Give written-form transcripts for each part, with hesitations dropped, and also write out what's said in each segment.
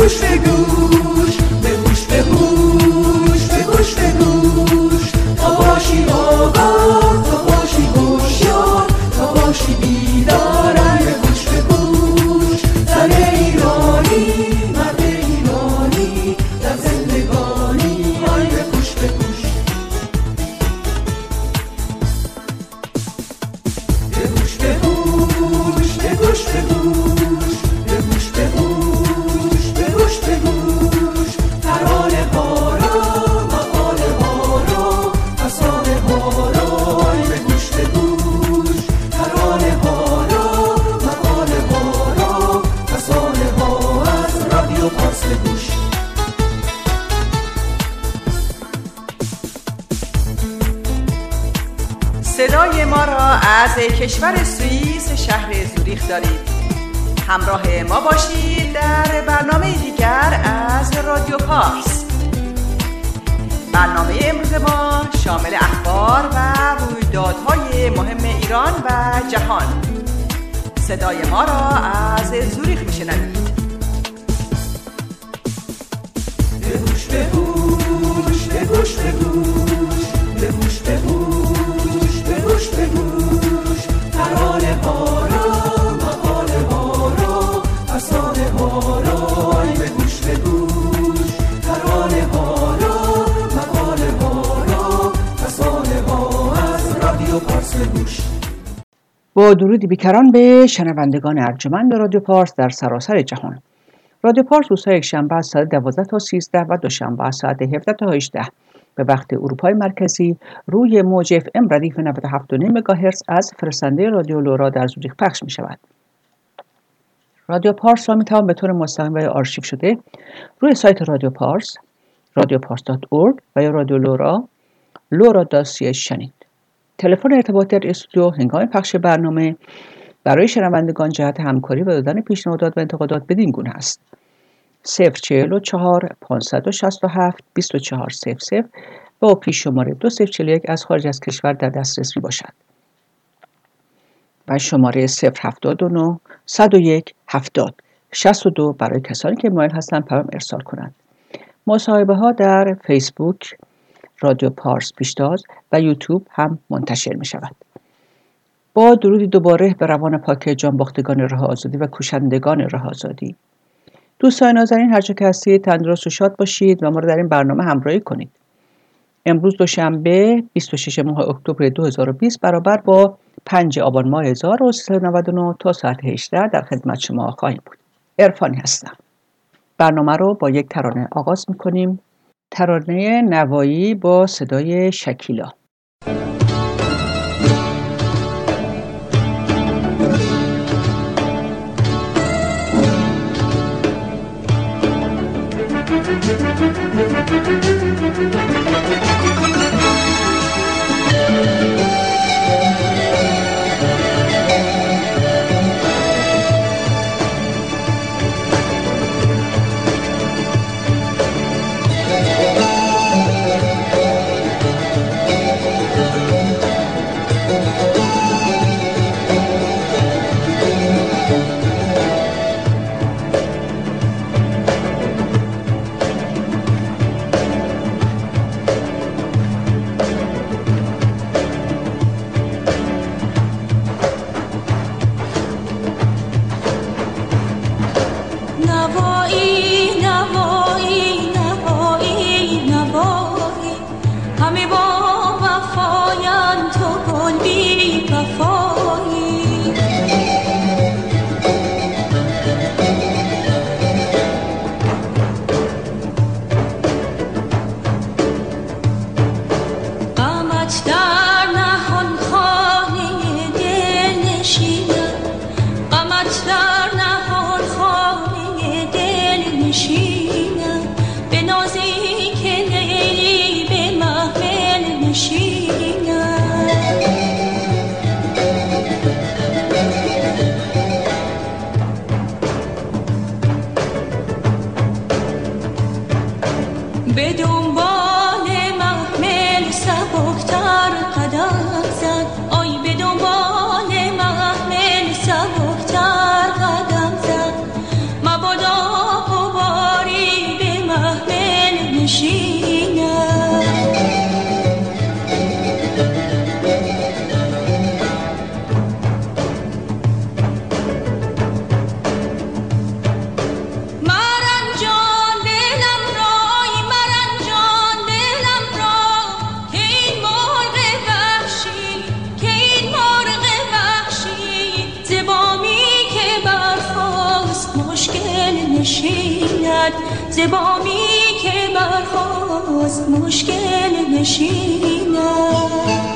گوش به گوش، به گوش به گوش، به گوش به گوش، تا باشی آگاه، تا باشی هوشیار، تا باشی بیدار. به گوش به گوش، زن ایرانی، مرد ایرانی، در زندگانی. به گوش به گوش، به گوش به گوش، به گوش به گوش، به گوش به گوش، به گوش به گوش، ترانه ها را، مقاله ها را، فسانه ها را. به گوش به گوش، ترانه ها را، مقاله ها را، فسانه ها، از رادیو پارس به گوش. صدای ما را از کشور سوئیس شهر زوریخ دارید. همراه ما باشید در برنامه دیگر از رادیو پارس. برنامه امروز ما شامل اخبار و رویدادهای مهم ایران و جهان. صدای ما را از زوریخ میشنوید. به گوش به گوش، به گوش به گوش، به گوش به گوش، به گوش به گوش، ترانه ها را، مقاله ها را، فسانه ها را. به گوش به گوش، ترانه ها را، مقاله ها را، فسانه ها، از رادیو پارس به گوش. با درودی بیکران به شنوندگان ارجمند رادیو پارس در سراسر جهان. رادیو پارس روزهای یکشنبه از ساعت 12 تا 13 و دوشنبه از ساعت 17 تا 18 به وقت اروپای مرکزی روی موج FM ردیف 97.5 مگاهرتز از فرستنده رادیو لورا در زوریخ پخش می شود. رادیو پارس را می توان به طور مستقیم و یا آرشیو شده روی سایت رادیو پارس، radiopars.org و یا رادیو لورا، lora.ch شنید. تلفن ارتباط در استودیو هنگام پخش برنامه برای شنوندگان جهت همکاری و دادن پیشنهادات و انتقادات بدین گونه است: 044 567 2400 و پیش شماره 2041 از خارج از کشور در دسترس می باشد و شماره 079 101 70 62 برای کسانی که مایل هستند پیام ارسال کنند. مصاحبه ها در فیسبوک رادیو پارس پیشتاز و یوتیوب هم منتشر می شود. با درودی دوباره به روان پاک جانباختگان راه آزادی و کوشندگان راه آزادی. دوستان نازنین، هر جا که هستید تندرست و شاد باشید و ما را در این برنامه همراهی کنید. امروز دوشنبه 26 ماه اکتبر 2020 برابر با 5 آبان ماه 1399 تا ساعت 18 در خدمت شما خواهیم بود. عرفانی هستم. برنامه رو با یک ترانه آغاز می‌کنیم. ترانه نوایی با صدای شکیلا. سبکتر قدم زد مبادا غبار زبامی که برخواست مشکل نشینم.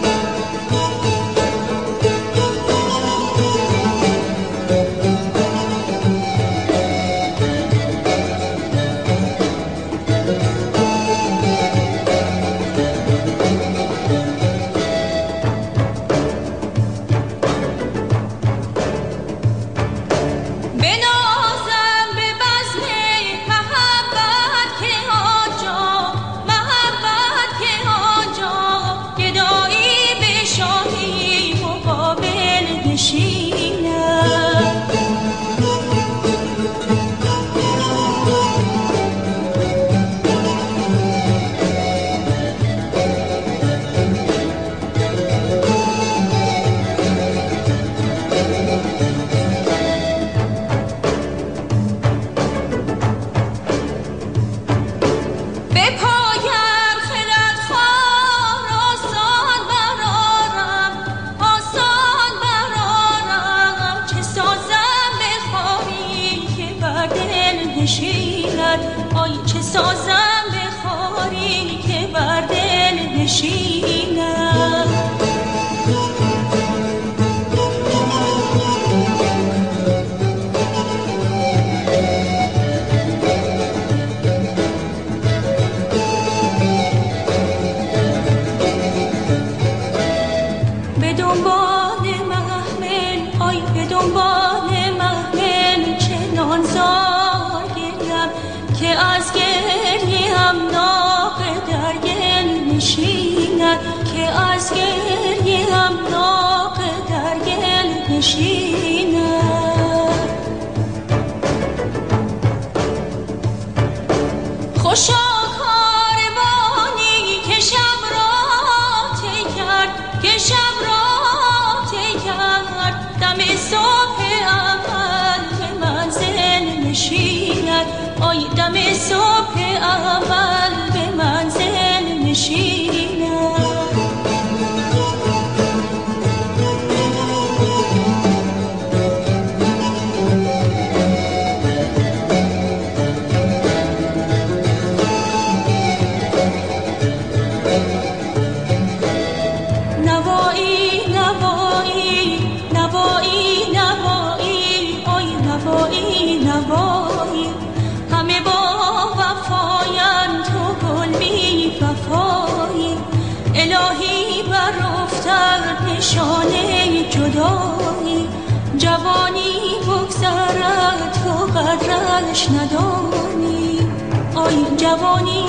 ندانی آی جوانی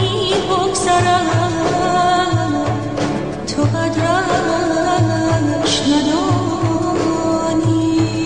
بگذرد تو قدرش ندانی.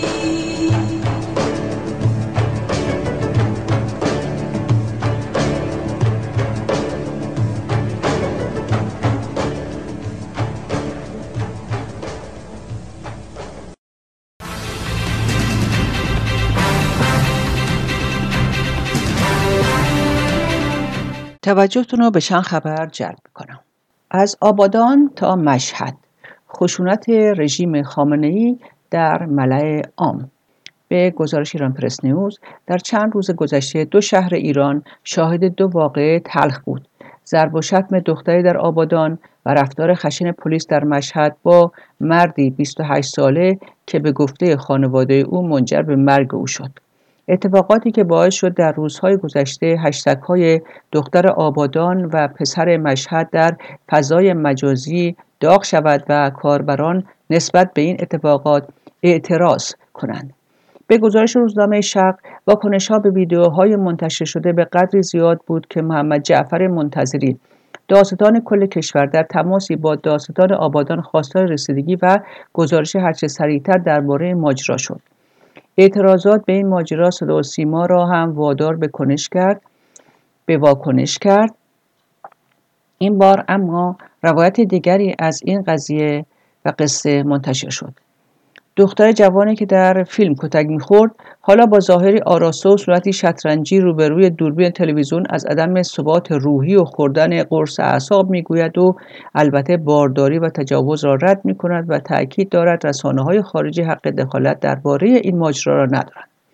توجهتون رو به چند خبر جلب می‌کنم. از آبادان تا مشهد، خشونت رژیم خامنه‌ای در ملأ عام. به گزارش ایران پرس نیوز، در چند روز گذشته 2 شهر ایران شاهد 2 واقعه تلخ بود: ضرب و شتم دختری در آبادان و رفتار خشن پلیس در مشهد با مردی 28 ساله که به گفته خانواده او منجر به مرگ او شد. اتفاقاتی که باعث شد در روزهای گذشته هشتگ‌های دختر آبادان و پسر مشهد در فضای مجازی داغ شود و کاربران نسبت به این اتفاقات اعتراض کنند. به گزارش روزنامه شرق، واکنش‌ها به ویدیوهای منتشر شده به قدری زیاد بود که محمد جعفر منتظری، دادستان کل کشور، در تماسی با دادستان آبادان خواستار رسیدگی و گزارش هرچه سریعتر درباره ماجرا شد. اعتراضات به این ماجرا صدا و سیما را هم وادار به واکنش کرد. این بار اما روایت دیگری از این قضیه و قصه منتشر شد. دختر جوانی که در فیلم کتک می‌خورد حالا با ظاهری آراسته و صورتی شطرنجی روبروی دوربین تلویزیون از عدم ثبات روحی و خوردن قرص اعصاب میگوید و البته بارداری و تجاوز را رد می‌کند و تأکید دارد رسانه‌های خارجی حق دخالت درباره این ماجرا را ندارند.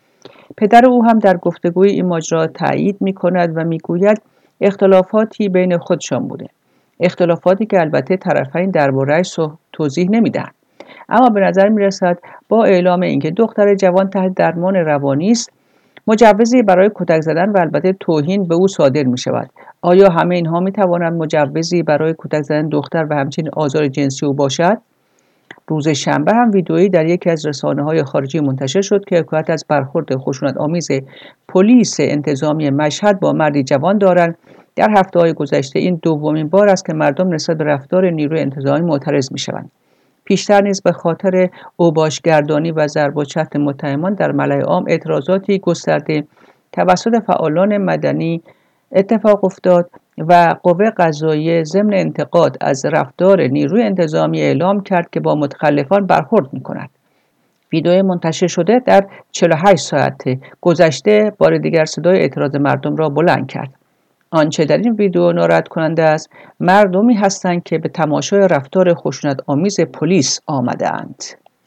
پدر او هم در گفتگوی این ماجرا تایید می‌کند و می‌گوید اختلافاتی بین خودشان بوده. اختلافاتی که البته طرفین درباره‌اش توضیح نمی‌دهند. اما به نظر می‌رسد با اعلام اینکه دختر جوان تحت درمان روانی است، مجوزی برای کتک زدن و البته توهین به او صادر می‌شود. آیا همه اینها می‌توانند مجوزی برای کتک زدن دختر و همچنین آزار جنسی او باشد؟ روز شنبه هم ویدئویی در یکی از رسانه‌های خارجی منتشر شد که حکایت از برخورد خشونت‌آمیز پلیس انتظامی مشهد با مردی جوان دارند. در هفته‌های گذشته این دومین بار است که مردم نسبت به رفتار نیروی انتظامی معترض می‌شوند. پیشتر نیز به خاطر اوباشگردانی و ضرب و شتم متهمان در ملأ عام اعتراضاتی گسترده توسط فعالان مدنی اتفاق افتاد و قوه قضاییه ضمن انتقاد از رفتار نیروی انتظامی اعلام کرد که با متخلفان برخورد می‌کند. ویدئو منتشر شده در 48 ساعت گذشته بار دیگر صدای اعتراض مردم را بلند کرد. آنچه در این ویدئو ناراحت کننده است، مردمی هستند که به تماشای رفتار خشونت‌آمیز پلیس آمده‌اند.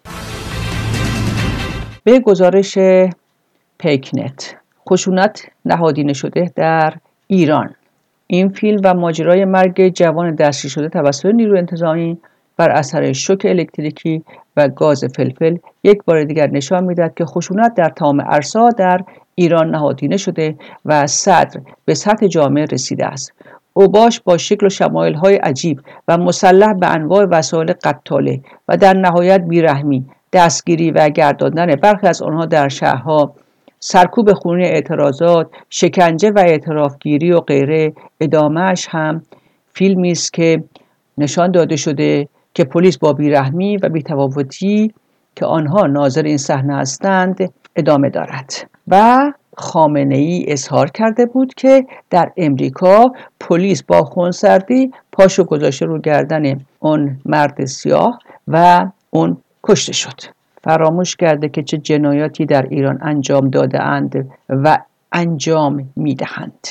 به گزارش پیکنت، خشونت نهادینه شده در ایران. این فیلم و ماجرای مرگ جوان دستگیر شده توسط نیروی انتظامی بر اثر شوک الکتریکی و گاز فلفل یک بار دیگر نشان می‌دهد که خشونت در تمام عرصه‌ها در ایران نهادینه شده و از صدر به سطح جامعه رسیده است. اوباش با شکل و شمایل‌های عجیب و مسلح به انواع وسایل قتاله و در نهایت بیرحمی، دستگیری و گرداندن برخی از آنها در شهرها، سرکوب خونی اعتراضات، شکنجه و اعترافگیری و غیره. ادامهش هم فیلمی است که نشان داده شده که پلیس با بیرحمی و بی‌تفاوتی که آنها ناظر این صحنه هستند ادامه دارد. و خامنه‌ای اظهار کرده بود که در امریکا پلیس با خونسردی پاشو گذاشته رو گردن اون مرد سیاه و اون کشته شد. فراموش کرده که چه جنایاتی در ایران انجام داده اند و انجام میدهند.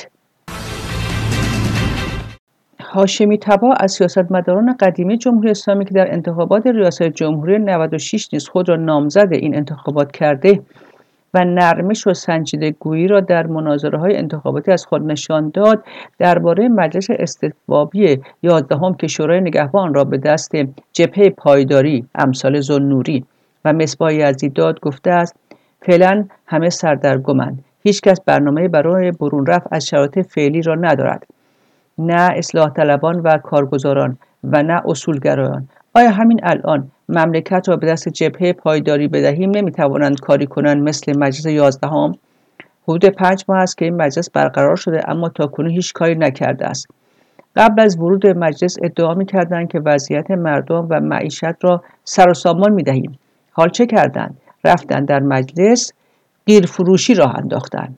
هاشمی طبا از سیاستمداران قدیمی جمهوری اسلامی که در انتخابات ریاست جمهوری 96 نیز خود را نامزد این انتخابات کرده و نرمش و سنجیدگویی را در مناظره‌های انتخاباتی از خود نشان داد، درباره مجلس استبدادی 11 که شورای نگهبان را به دست جبهه پایداری امثال ذوالنوری و مصباح یزدی داد گفته است: فعلا همه سردرگمند. هیچ کس برنامه برای برون رفت از شرایط فعلی را ندارد. نه اصلاح طلبان و کارگزاران و نه اصولگرایان. آیا همین الان مملکت را به دست جبهه پایداری بدهیم نمیتوانند کاری کنند مثل مجلس 11؟ حدود 5 ماه است که این مجلس برقرار شده اما تاکنون هیچ کاری نکرده است. قبل از ورود مجلس ادعا می‌کردند که وضعیت مردم و معیشت را سر و سامان می‌دهیم. حال چه کردند؟ رفتند در مجلس قیرفروشی راه انداختند.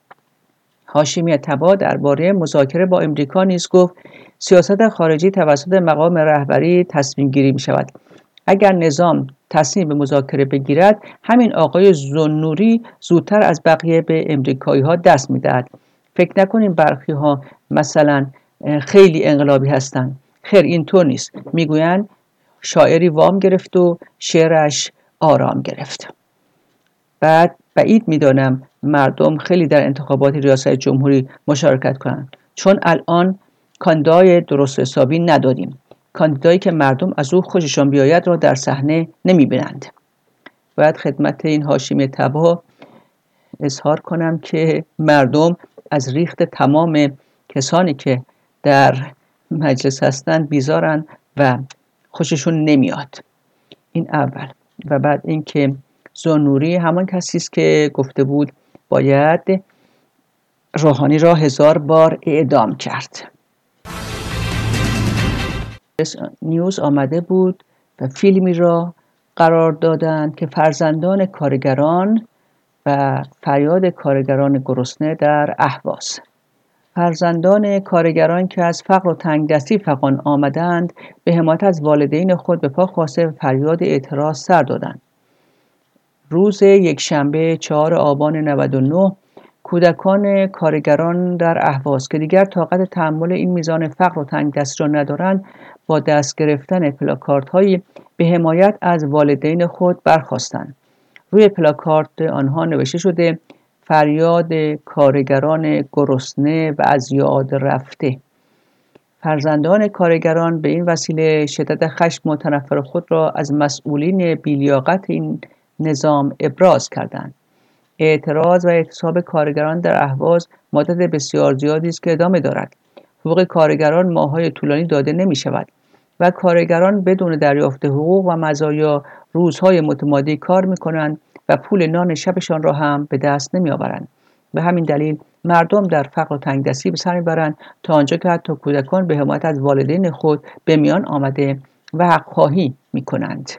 هاشمی طبا درباره مذاکره با امریکا نیز گفت: سیاست خارجی توسط مقام رهبری تصمیم گیری می شود. اگر نظام تصمیم به مذاکره بگیرد، همین آقای ذوالنوری زودتر از بقیه به امریکایی ها دست می دهد. فکر نکنیم برخی ها مثلا خیلی انقلابی هستند. خیر اینطور نیست. میگویند شاعری وام گرفت و شعرش آرام گرفت. بعد بعید میدانم مردم خیلی در انتخابات ریاست جمهوری مشارکت کنند، چون الان کاندیدای درست حسابی نداریم. کاندیدایی که مردم از او خوششان بیاید را در صحنه نمیبینند. باید خدمت این هاشمی طبا اظهار کنم که مردم از ریخت تمام کسانی که در مجلس هستند بیزارند و خوششون نمیاد. این اول. و بعد اینکه ذوالنوری همان کسی است که گفته بود باید روحانی را 1000 بار اعدام کرد. نیوز آمده بود و فیلمی را قرار دادند که فرزندان کارگران و فریاد کارگران گرسنه در اهواز. فرزندان کارگران که از فقر و تنگدستی فغان آمدند به حمایت از والدین خود به پا خواسته و فریاد اعتراض سر دادند. روز یکشنبه 4 آبان 99 کودکان کارگران در اهواز که دیگر طاقت تحمل این میزان فقر و تنگدستی را ندارند، با دست گرفتن پلاکاردهایی به حمایت از والدین خود برخاستند. روی پلاکارد آنها نوشته شده: فریاد کارگران گرسنه و از یاد رفته. فرزندان کارگران به این وسیله شدت خشم متنفر خود را از مسئولین بی‌لیاقت این نظام ابراز کردند. اعتراض و اعتصاب کارگران در اهواز مدت بسیار زیادی است که ادامه دارد. حقوق کارگران ماه‌های طولانی داده نمی‌شود و کارگران بدون دریافت حقوق و مزایا روزهای متمادی کار می‌کنند و پول نان شبشان را هم به دست نمی‌آورند. به همین دلیل مردم در فقر و تنگدستی به سر می‌برند تا آنجا که حتی کودکان به حمایت از والدین خود به میان آمده و حق‌خواهی می‌کنند.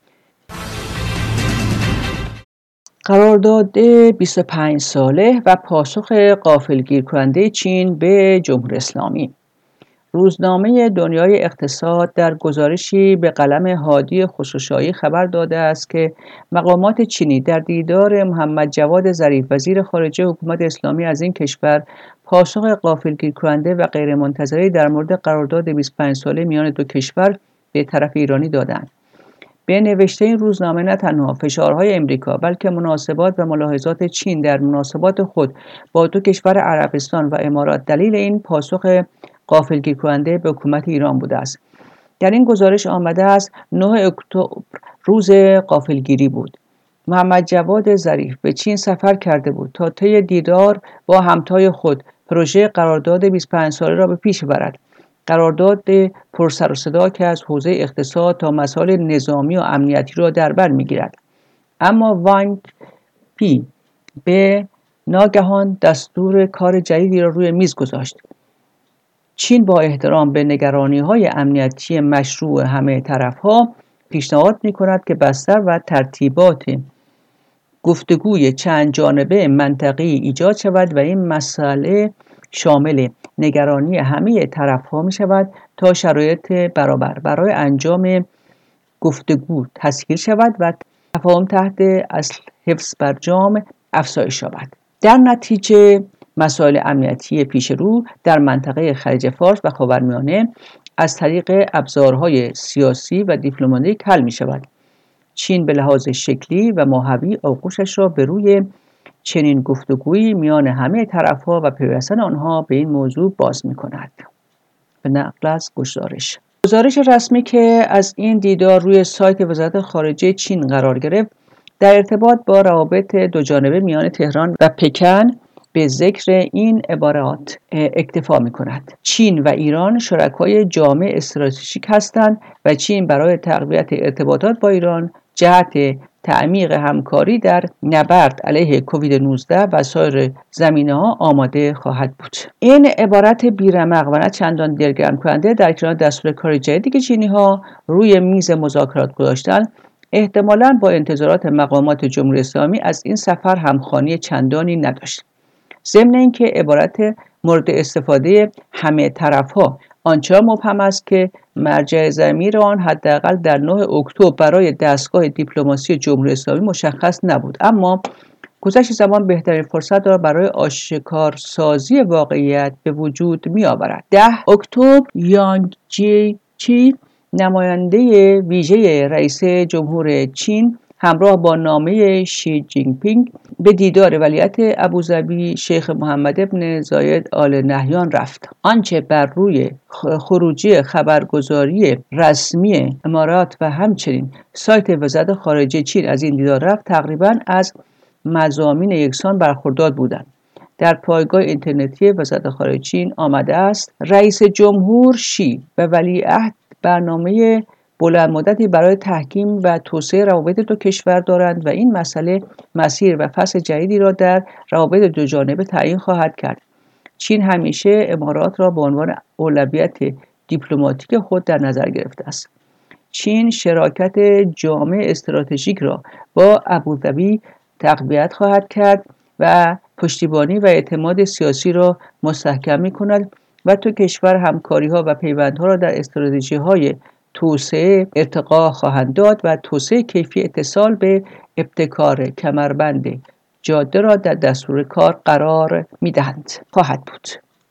قرارداد 25 ساله و پاسخ غافلگیر کننده چین به جمهوری اسلامی. روزنامه دنیای اقتصاد در گزارشی به قلم هادی خسروشاهی خبر داده است که مقامات چینی در دیدار محمد جواد ظریف وزیر خارجه حکومت اسلامی از این کشور پاسخ غافلگیر کننده و غیرمنتظره در مورد قرارداد 25 ساله میان دو کشور به طرف ایرانی دادند. به نوشته این روزنامه نه تنها فشارهای امریکا بلکه مناسبات و ملاحظات چین در مناسبات خود با دو کشور عربستان و امارات دلیل این پاسخ غافلگیر کننده به حکومت ایران بوده است. در این گزارش آمده است 9 اکتبر روز غافلگیری بود. محمد جواد ظریف به چین سفر کرده بود تا طی دیدار با همتای خود پروژه قرارداد 25 ساله را به پیش برد. قرارداد پر سر و صدا که از حوزه اقتصاد تا مسائل نظامی و امنیتی را در بر می‌گیرد. اما وانگ پی به ناگهان دستور کار جدیدی را روی میز گذاشت. چین با احترام به نگرانی‌های امنیتی مشروع همه طرف‌ها پیشنهاد می‌کند که بستر و ترتیبات گفتگوی چند جانبه منطقی ایجاد شود و این مسئله شامل نگرانی همه طرف‌ها می‌شود تا شرایط برابر برای انجام گفتگو تسهیل شود و تفاهم تحت اصل حفظ برجام افزایش یابد. در نتیجه مسائل امنیتی پیش رو در منطقه خلیج فارس و خاورمیانه از طریق ابزارهای سیاسی و دیپلماتیک حل می‌شود. چین به لحاظ شکلی و ماهوی آغوشش را به روی چنین گفتگویی میان همه طرف‌ها و پیوستن آنها به این موضوع باز می‌کند. به نقل از گزارش رسمی که از این دیدار روی سایت وزارت خارجه چین قرار گرفت در ارتباط با روابط دوجانبه میان تهران و پکن به ذکر این عبارات اکتفا می‌کند: چین و ایران شرکای جامع استراتژیک هستند و چین برای تقویت ارتباطات با ایران جهت تعمیق همکاری در نبرد علیه کووید 19 و سایر زمینه‌ها آماده خواهد بود. این عبارت بی‌رمق و نه چندان دلگرم کننده در کنار دستور کار جدیدی که چینی‌ها روی میز مذاکرات گذاشتند احتمالاً با انتظارات مقامات جمهوری اسلامی از این سفر همخوانی چندانی نداشت. ضمن اینکه عبارت مورد استفاده همه طرف‌ها آنچنان مبهم است که مرجع ضمیر آن حداقل در 9 اکتبر برای دستگاه دیپلماسی جمهوری اسلامی مشخص نبود، اما گذشت زمان بهترین فرصت را برای آشکارسازی واقعیت به وجود می‌آورد. 10 اکتبر یانگ جیچی نماینده ویژه رئیس جمهور چین همراه با نامه شی جین پینگ به دیدار ولیعهد ابوظبی شیخ محمد بن زاید آل نهیان رفت. آنچه بر روی خروجی خبرگزاری رسمی امارات و همچنین سایت وزارت خارجه چین از این دیدار رفت تقریباً از مضامین یکسان برخوردار بودند. در پایگاه اینترنتی وزارت خارجه چین آمده است: رئیس جمهور شی و ولیعهد برنامه بلند مدتی برای تحکیم و توسعه روابط دو کشور دارند و این مسئله مسیر و فصل جدیدی را در روابط دو جانبه تعیین خواهد کرد. چین همیشه امارات را به عنوان اولویت دیپلماتیک خود در نظر گرفته است. چین شراکت جامع استراتژیک را با ابوظبی تقویت خواهد کرد و پشتیبانی و اعتماد سیاسی را مستحکم می‌کند و دو کشور همکاری‌ها و پیوندها را در استراتژی‌های توسعه ارتقا خواهند داد و توسعه کیفی اتصال به ابتکار کمربند جاده را در دستور کار قرار می‌دهند خواهد بود.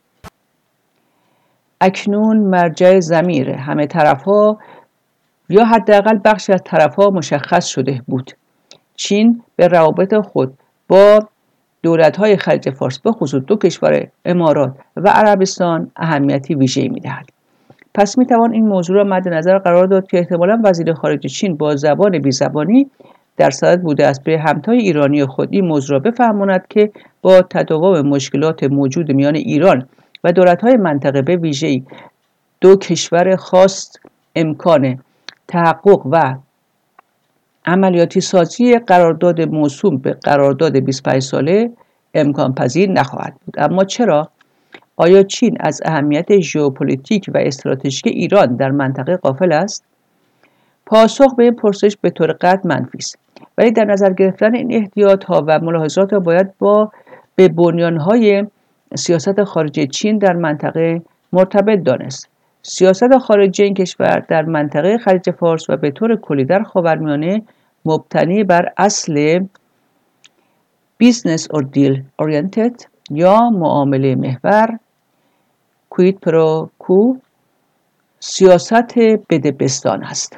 اکنون مرجع ضمیر همه طرف‌ها یا حداقل بخشی از طرف‌ها مشخص شده بود. چین به روابط خود با دولت‌های خلیج فارس به خصوص دو کشور امارات و عربستان اهمیتی ویژه‌ای می‌دهد. پس می‌توان این موضوع را مد نظر قرار داد که احتمالاً وزیر خارجه چین با زبان بی‌زبانی در صدد بوده است به همتای ایرانی خود این موضوع را بفهماند که با تداوم مشکلات موجود میان ایران و دولت‌های منطقه به ویژه دو کشور خاص امکان تحقق و عملیاتی سازی قرارداد موسوم به قرارداد 25 ساله امکان پذیر نخواهد بود. اما چرا؟ آیا چین از اهمیت ژئوپلیتیک و استراتژیک ایران در منطقه غافل است؟ پاسخ به این پرسش به طور قطع منفی است، ولی در نظر گرفتن این احتیاط‌ها و ملاحظات باید به بنیان‌های سیاست خارجی چین در منطقه مرتبط دانست. سیاست خارجی این کشور در منطقه خلیج فارس و به طور کلی در خاورمیانه مبتنی بر اصل Business or Deal Oriented یا معامله محور کوید پرو کو، سیاست بدبستان است.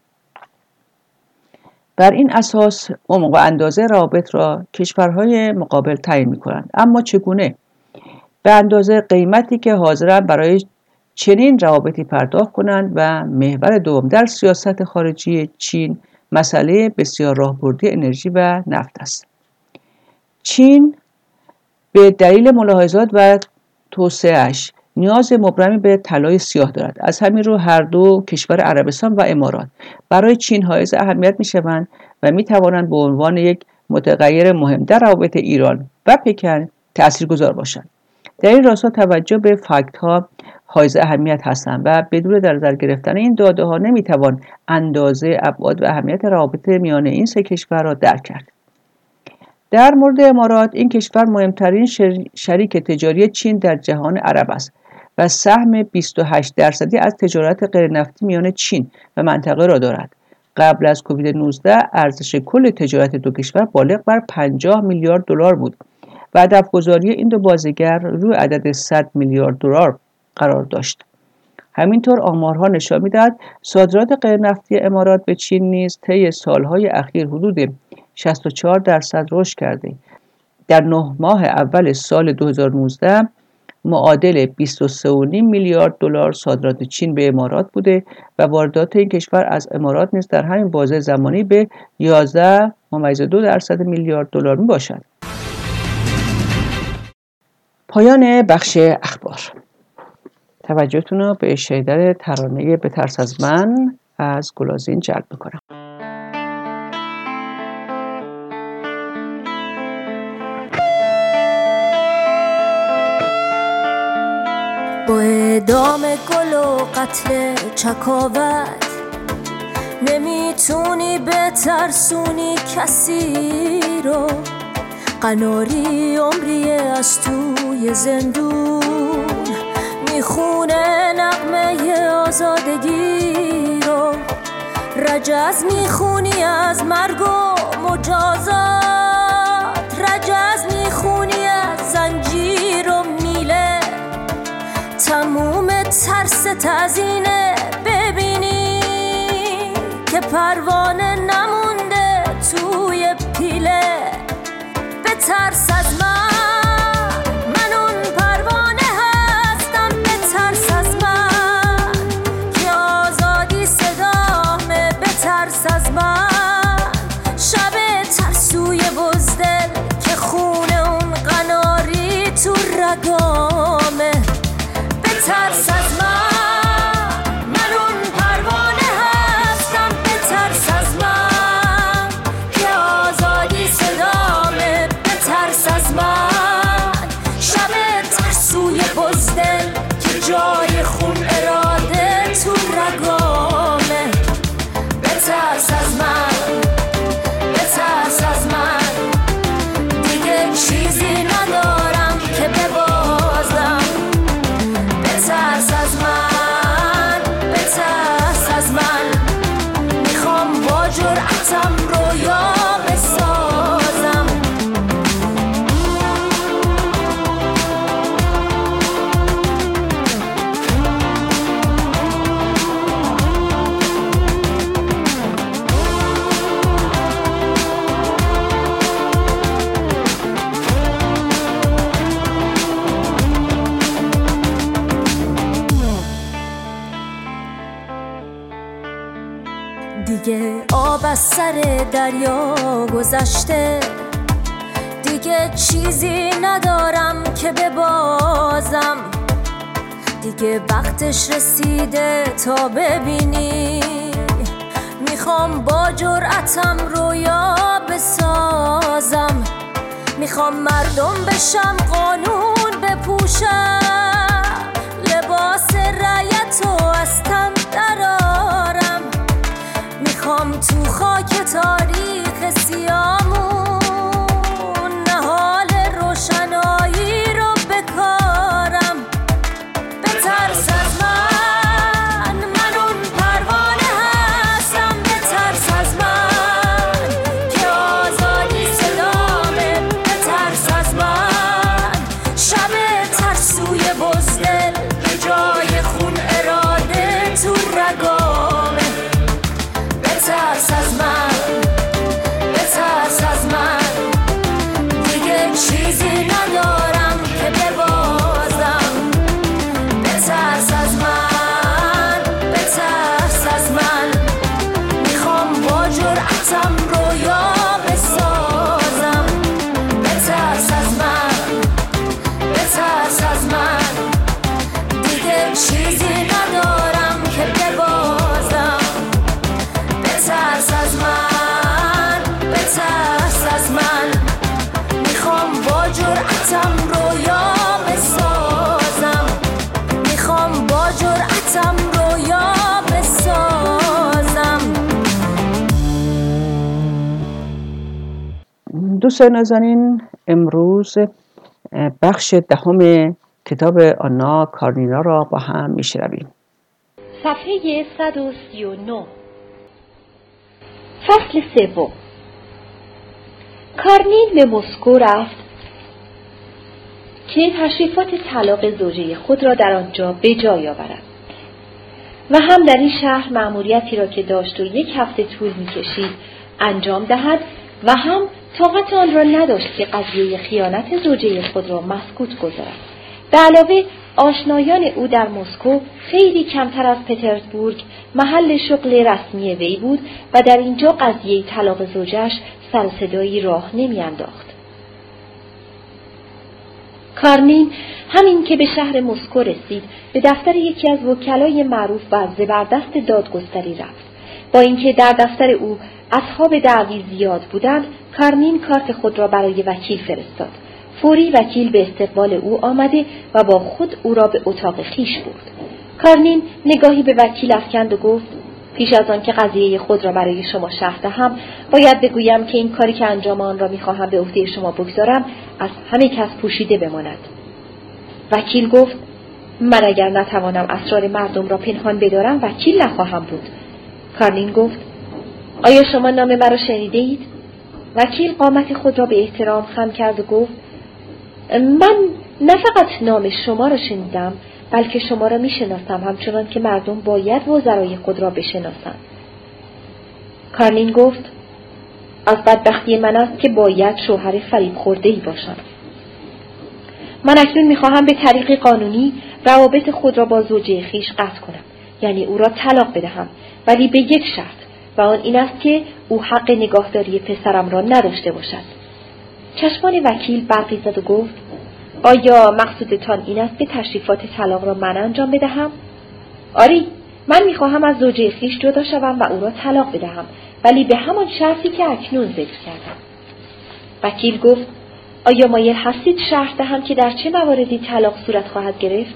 بر این اساس عمق و اندازه روابط را کشورهای مقابل تعیین می‌کنند. اما چگونه؟ به اندازه قیمتی که حاضرند برای چنین روابطی پرداخت کنند و محور دوم در سیاست خارجی چین مسئله بسیار راهبردی انرژی و نفت است. چین به دلیل ملاحظات و توسعه‌اش نیاز مبرمی به طلای سیاه دارد. از همین رو هر دو کشور عربستان و امارات برای چین حائز اهمیت می‌شوند و می‌توانند به عنوان یک متغیر مهم در روابط ایران و پکن تاثیرگذار باشند. در این راستا توجه به فاکت‌ها حائز اهمیت هستند و بدون در نظر گرفتن این داده‌ها نمی‌توان اندازه، ابعاد و اهمیت روابط میان این سه کشور را درک کرد. در مورد امارات، این کشور مهمترین شریک تجاری چین در جهان عرب است و سهم 28% از تجارت غیرنفتی میان چین و منطقه را دارد. قبل از کووید 19 ارزش کل تجارت دو کشور بالغ بر 50 میلیارد دلار بود و هدفگذاری این دو بازیگر روی عدد 100 میلیارد دلار قرار داشت. همینطور آمارها نشان می‌دهد صادرات غیرنفتی امارات به چین نیز طی سالهای اخیر حدود 64% رشد کرده. در 9 ماه اول سال 2019 معادل 23.5 میلیارد دلار صادرات چین به امارات بوده و واردات این کشور از امارات نیز در همین بازه زمانی به 11.2 میلیارد دلار می باشد. پایان بخش اخبار. توجهتون رو به شنیدن ترانه بترس از من از گلازین جلب می‌کنم. با اعدام گل و قتل چکاوت نمیتونی بترسونی کسی رو، قناری عمری از توی زندون میخونه نغمه آزادگی رو، رجز میخونی از مرگ و مجازات، رجز میخونی از زنجیر و میله، تموم ترست از اینه ببینی که پروانه نمونده توی پیله. به ترس از من اون پروانه هستم، به ترس از من که آزادی صدامه، به ترس از من شب ترسوی بزدل که خونه اون قناری تو رگامه. به ترس از من اون پروانه هستم، به ترس از من که آزادی صدامه، به ترس از من دیگه آب از سر دریا گذشته، دیگه چیزی ندارم که ببازم، دیگه وقتش رسیده تا ببینی. میخوام با جرأتم رویا بسازم، میخوام مردم بشم، قانون بپوشم، لباس رعیتو از تن درارم، میخوام تو خاک تاریخ سیامون نهال روشنایی رو بکارم. بترس از من، من اون پروانه هستم، بترس از من که آزادی صدامه، بترس از من شب ترسوی بزدل به جای خون اراده تو رگامه. بترس از من، بترس از من، دیگه چیزی ندارم که ببازم. بترس از من، بترس از من، میخوام با جرأتم رویا بسازم. بترس از من، بترس از من، دیگه چیزی ندارم که ببازم. بترس از من، بترس از من، میخوام با جرأتم رویا بسازم، میخوام با جرأتم رویا بسازم. دوستان نازنین، امروز بخش 10 کتاب آنا کارنینا را با هم میشنویم. صفحه 139. فصل 3. کارنین به مسکو رفت که تشریفات طلاق زوجه خود را در آنجا به جای آورد و هم در این شهر مأموریتی را که داشت و 1 هفته طول می‌کشید انجام دهد و هم طاقت آن را نداشت که قضیه خیانت زوجه خود را مسکوت گذارد. به علاوه آشنایان او در مسکو خیلی کمتر از پترزبورگ محل شغل رسمی وی بود و در اینجا قضیه طلاق زوجش سر و صدایی راه نمی‌انداخت. کارنین همین که به شهر مسکو رسید به دفتر یکی از وکلای معروف و زبردست دادگستری رفت. با اینکه در دفتر او اصحاب دعوی زیاد بودند، کارنین کارت خود را برای وکیل فرستاد. فوری وکیل به استقبال او آمده و با خود او را به اتاق خیش برد. کارنین نگاهی به وکیل افکند و گفت: پیش از آن که قضیه خود را برای شما شرح دهم، باید بگویم که این کاری که انجام آن را می‌خواهم به عهده شما بگذارم از همه کس پوشیده بماند. وکیل گفت: من اگر نتوانم اسرار مردم را پنهان بدارم وکیل نخواهم بود. کارنین گفت: آیا شما نام مرا شنیده اید؟ وکیل قامت خود را به احترام خم کرد و گفت: من نه فقط نام شما را شنیدم، بلکه شما را میشناسم، همچنان که مردم باید وزرای خود را بشناسند. کارنین گفت: از بدبختی من است که باید شوهر فریب خورده‌ای باشم. من اکنون میخواهم به طریق قانونی روابط خود را با زوجه خویش قطع کنم، یعنی او را طلاق بدهم، ولی به 1 شرط، و آن این است که او حق نگاهداری پسرم را نداشته باشد. چشمان وکیل برقی زد و گفت: آیا مقصودتان این است که تشریفات طلاق را من انجام بدهم؟ آری، من میخواهم از زوجه خویش جدا شوم و او را طلاق بدهم، ولی به همان شرطی که اکنون ذکر کردم. وکیل گفت: آیا مایل هستید شرح دهم که در چه مواردی طلاق صورت خواهد گرفت؟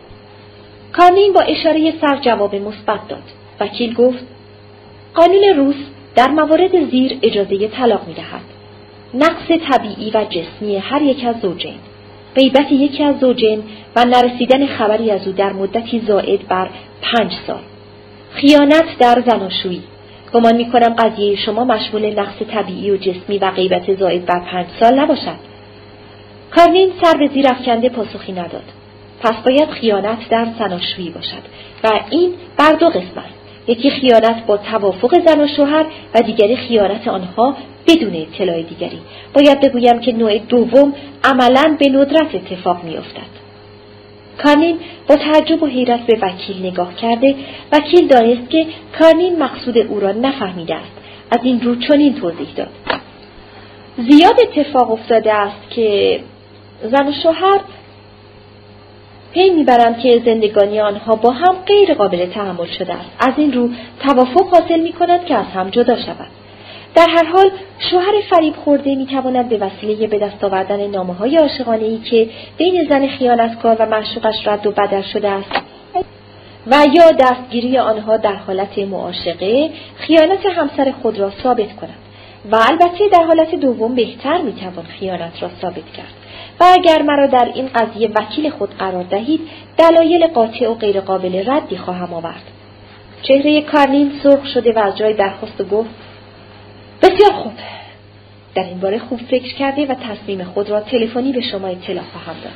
کارنین با اشاره سر جواب مثبت داد. وکیل گفت: قانون روس در موارد زیر اجازه طلاق می‌دهد. نقص طبیعی و جسمی هر یک از زوجین، غیبت یکی از زوجین و نرسیدن خبری از او در مدتی زائد بر 5 سال، خیانت در زناشویی. گمان می‌کنم قضیه شما مشمول نقص طبیعی و جسمی و غیبت زائد بر 5 سال نباشد. کارنین سر به زیر افکنده پاسخی نداد. پس باید خیانت در زناشویی باشد و این بر 2 قسم است. یکی خیانت با توافق زن و شوهر و دیگری خیانت آنها بدون اطلاع دیگری. باید بگویم که نوع دوم عملاً به ندرت اتفاق می‌افتد. کارنین با تعجب و حیرت به وکیل نگاه کرده. وکیل دانست که کارنین مقصود او را نفهمیده است. از این رو چنین توضیح داد: زیاد اتفاق افتاده است که زن و شوهر پی میبرند که زندگانی آنها با هم غیر قابل تحمل شده است. از این رو توافق حاصل میکنند که از هم جدا شوند. در هر حال شوهر فریب خورده میتواند به وسیله به دست آوردن نامه‌های عاشقانه‌ای که بین زن خیانتکار و معشوقش رد و بدل شده است و یا دستگیری آنها در حالت معاشقه خیانت همسر خود را ثابت کند و البته در حالت دوم بهتر میتوان خیانت را ثابت کرد. و اگر مرا در این قضیه وکیل خود قرار دهید دلایل قاطع و غیر قابل ردی خواهم آورد. چهره کارنین سرخ شده و از جای برخاست و گفت: بسیار خوب. در این باره خوب فکر کرده و تصمیم خود را تلفنی به شما اطلاع خواهم داد.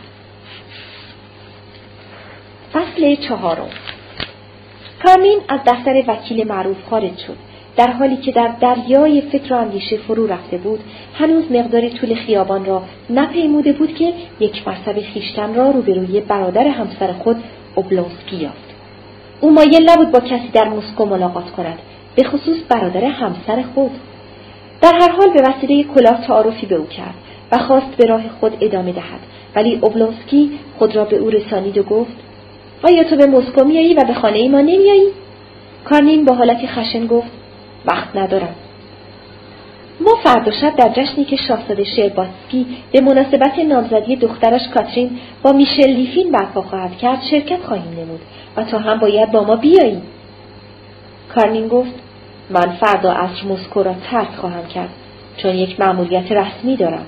فصل 4. کارنین از دفتر وکیل معروف خارج شد. در حالی که در دریای فکر و اندیشه فرو رفته بود، هنوز مقداری طول خیابان را نپیموده بود که یک مرتبه خویشتن را روبروی برادر همسر خود اوبلونسکی یافت. او مایل نبود با کسی در مسکو ملاقات کند، به خصوص برادر همسر خود. در هر حال به وسیله کلاه تعارفی به او کرد و خواست به راه خود ادامه دهد، ولی اوبلونسکی خود را به او رسانید و گفت: آیا تو به مسکو میایی و به خانه ما نمیایی؟ کارنین با حالتی خشن گفت: وقت ندارم. ما فردا شب در جشنی که شاهزاده شرباتسکی به مناسبت نامزدی دخترش کاترین با میشل لیفین برپا خواهد کرد شرکت خواهیم نمود و تو هم باید با ما بیایی. کارنین گفت: من فردا عصر مسکو را ترک خواهم کرد چون یک مأموریت رسمی دارم.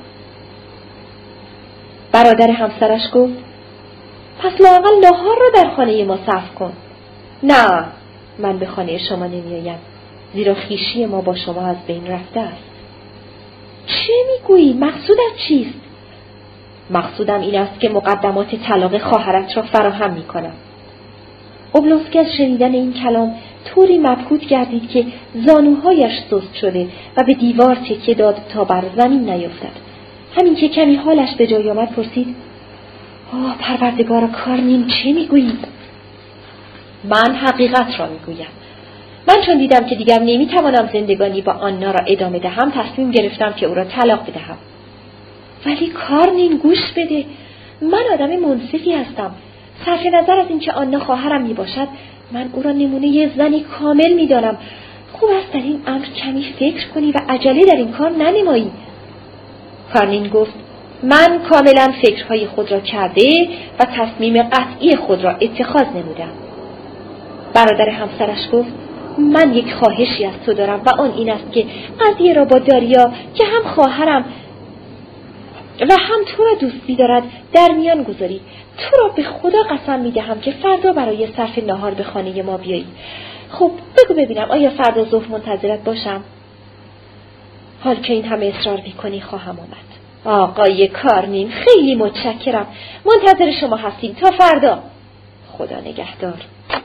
برادر همسرش گفت: پس لااقل ناهار را در خانه ما صرف کن. نه، من به خانه شما نمیایم، زیرا خویشی ما با شما از بین رفته است. چه میگویی؟ مقصودت چیست؟ مقصودم این است که مقدمات طلاق خواهرت را فراهم میکنم. اوبلونسکی از شنیدن این کلام طوری مبهوت گردید که زانوهایش سست شده و به دیوار تکیه داد تا بر زمین نیفتد. همین که کمی حالش به جای آمد پرسید: آه پروردگار کارنین، چه میگویی؟ من حقیقت را میگویم. من چون دیدم که دیگر نمیتوانم زندگانی با آنا را ادامه دهم تصمیم گرفتم که او را طلاق بدهم. ولی کارنین گوش بده، من آدم منصفی هستم. صرف نظر از اینکه آنا خواهرم میباشد، من او را نمونه زنی کامل میدانم. خوب است در این امر کمی فکر کنی و عجله در این کار ننمایی. کارنین گفت: من کاملا فکرهای خود را کرده و تصمیم قطعی خود را اتخاذ نمودم. برادر همسرش گفت: من یک خواهشی از تو دارم و آن این است که قضیه را با داریا که هم خواهرم و هم تو را دوست می‌دارد در میان گذاری. تو را به خدا قسم می‌دهم که فردا برای صرف نهار به خانه ما بیایی. خب بگو ببینم آیا فردا ظهر منتظرت باشم؟ حال که این همه اصرار می‌کنی خواهم آمد. آقای کارنین، خیلی متشکرم. منتظر شما هستیم تا فردا. خدا نگهدار.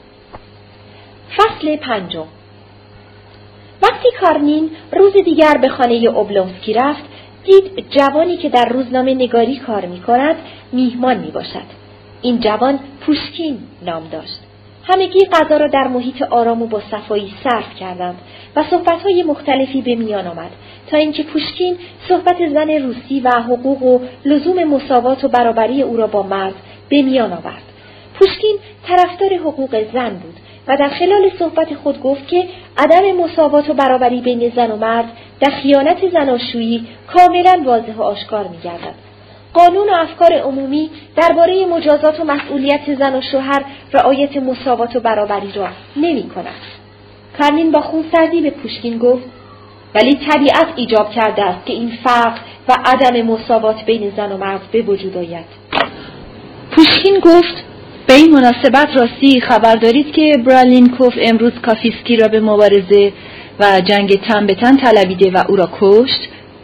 فصل 5. وقتی کارنین روز دیگر به خانه اوبلونسکی رفت، دید جوانی که در روزنامه نگاری کار می‌کند میهمان میباشد. این جوان پوشکین نام داشت. همگی غذا را در محیط آرام و با صفایی صرف کردند و صحبت‌های مختلفی به میان آمد تا اینکه پوشکین صحبت زن روسی و حقوق و لزوم مساوات و برابری او را با مرد به میان آورد. پوشکین طرفدار حقوق زن بود و در خلال صحبت خود گفت که عدم مساوات و برابری بین زن و مرد در خیانت زناشویی کاملا واضح و آشکار می‌گردد. قانون و افکار عمومی درباره مجازات و مسئولیت زن و شوهر رعایت مساوات و برابری را نمی‌کند. کارنین با خونسردی به پوشکین گفت: ولی طبیعت ایجاب کرده است که این فرق و عدم مساوات بین زن و مرد به وجود آید. پوشکین گفت: به این مناسبت راستی خبر دارید که برالینکوف امروز کافیسکی را به مبارزه و جنگ تن به تن طلبیده و او را کشت؟